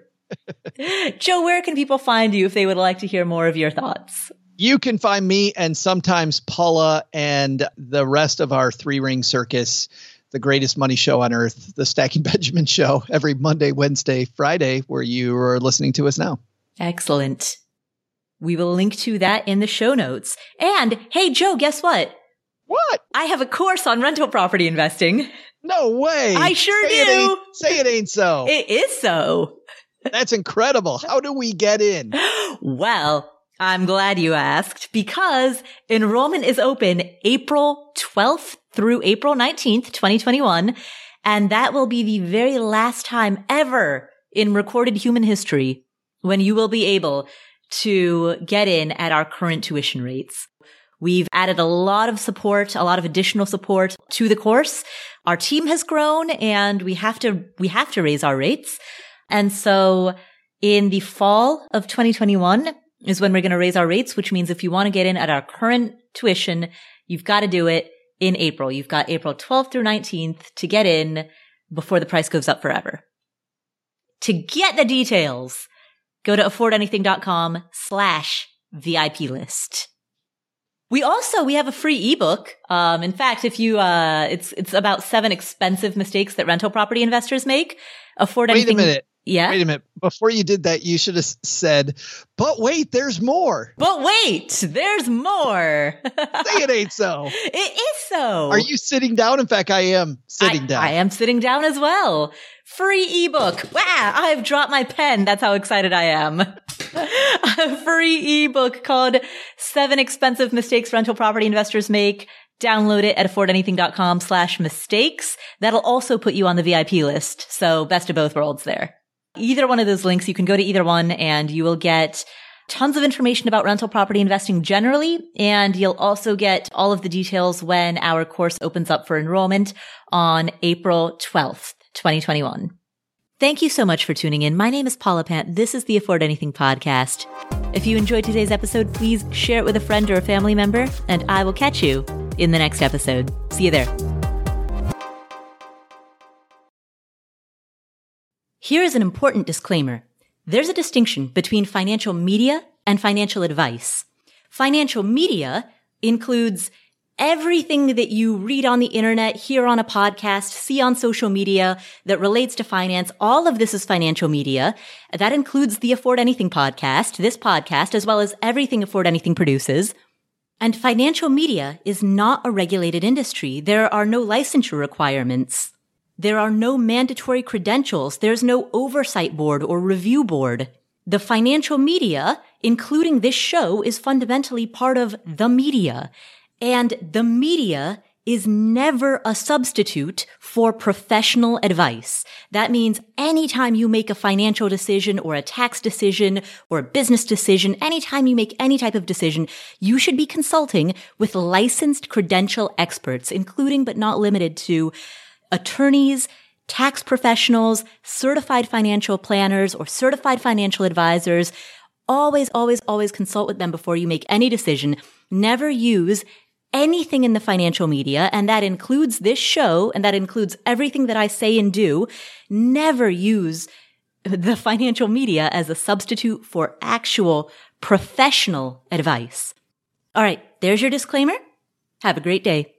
Joe, where can people find you if they would like to hear more of your thoughts? You can find me and sometimes Paula and the rest of our three ring circus, the greatest money show on earth, the Stacking Benjamin show, every Monday, Wednesday, Friday, where you are listening to us now. Excellent. We will link to that in the show notes. And hey, Joe, guess what? What? I have a course on rental property investing. No way. I sure say do. It ain't, say it ain't so. It is so. That's incredible. How do we get in? Well, I'm glad you asked because enrollment is open April twelfth through April nineteenth, twenty twenty-one. And that will be the very last time ever in recorded human history when you will be able to get in at our current tuition rates. We've added a lot of support, a lot of additional support to the course. Our team has grown and we have to, we have to raise our rates. And so in the fall of twenty twenty-one is when we're going to raise our rates, which means if you want to get in at our current tuition, you've got to do it in April. You've got April twelfth through nineteenth to get in before the price goes up forever. To get the details, go to affordanything.com slash VIP list. We also, we have a free ebook. Um, in fact, if you, uh, it's, it's about seven expensive mistakes that rental property investors make. Afford anything. Wait a minute. Yeah. Wait a minute. Before you did that, you should have said, but wait, there's more. But wait, there's more. Say it ain't so. It is so. Are you sitting down? In fact, I am sitting I, down. I am sitting down as well. Free ebook. Wow. I've dropped my pen. That's how excited I am. A free ebook called Seven Expensive Mistakes Rental Property Investors Make. Download it at affordanything.com slash mistakes. That'll also put you on the V I P list. So best of both worlds there. Either one of those links, you can go to either one and you will get tons of information about rental property investing generally. And you'll also get all of the details when our course opens up for enrollment on April twelfth, twenty twenty-one. Thank you so much for tuning in. My name is Paula Pant. This is the Afford Anything podcast. If you enjoyed today's episode, please share it with a friend or a family member, and I will catch you in the next episode. See you there. Here is an important disclaimer. There's a distinction between financial media and financial advice. Financial media includes everything that you read on the internet, hear on a podcast, see on social media that relates to finance. All of this is financial media. That includes the Afford Anything podcast, this podcast, as well as everything Afford Anything produces. And financial media is not a regulated industry. There are no licensure requirements. There are no mandatory credentials. There's no oversight board or review board. The financial media, including this show, is fundamentally part of the media. And the media is never a substitute for professional advice. That means anytime you make a financial decision or a tax decision or a business decision, anytime you make any type of decision, you should be consulting with licensed credential experts, including but not limited to attorneys, tax professionals, certified financial planners, or certified financial advisors. Always, always, always consult with them before you make any decision. Never use anything in the financial media, and that includes this show, and that includes everything that I say and do. Never use the financial media as a substitute for actual professional advice. All right, there's your disclaimer. Have a great day.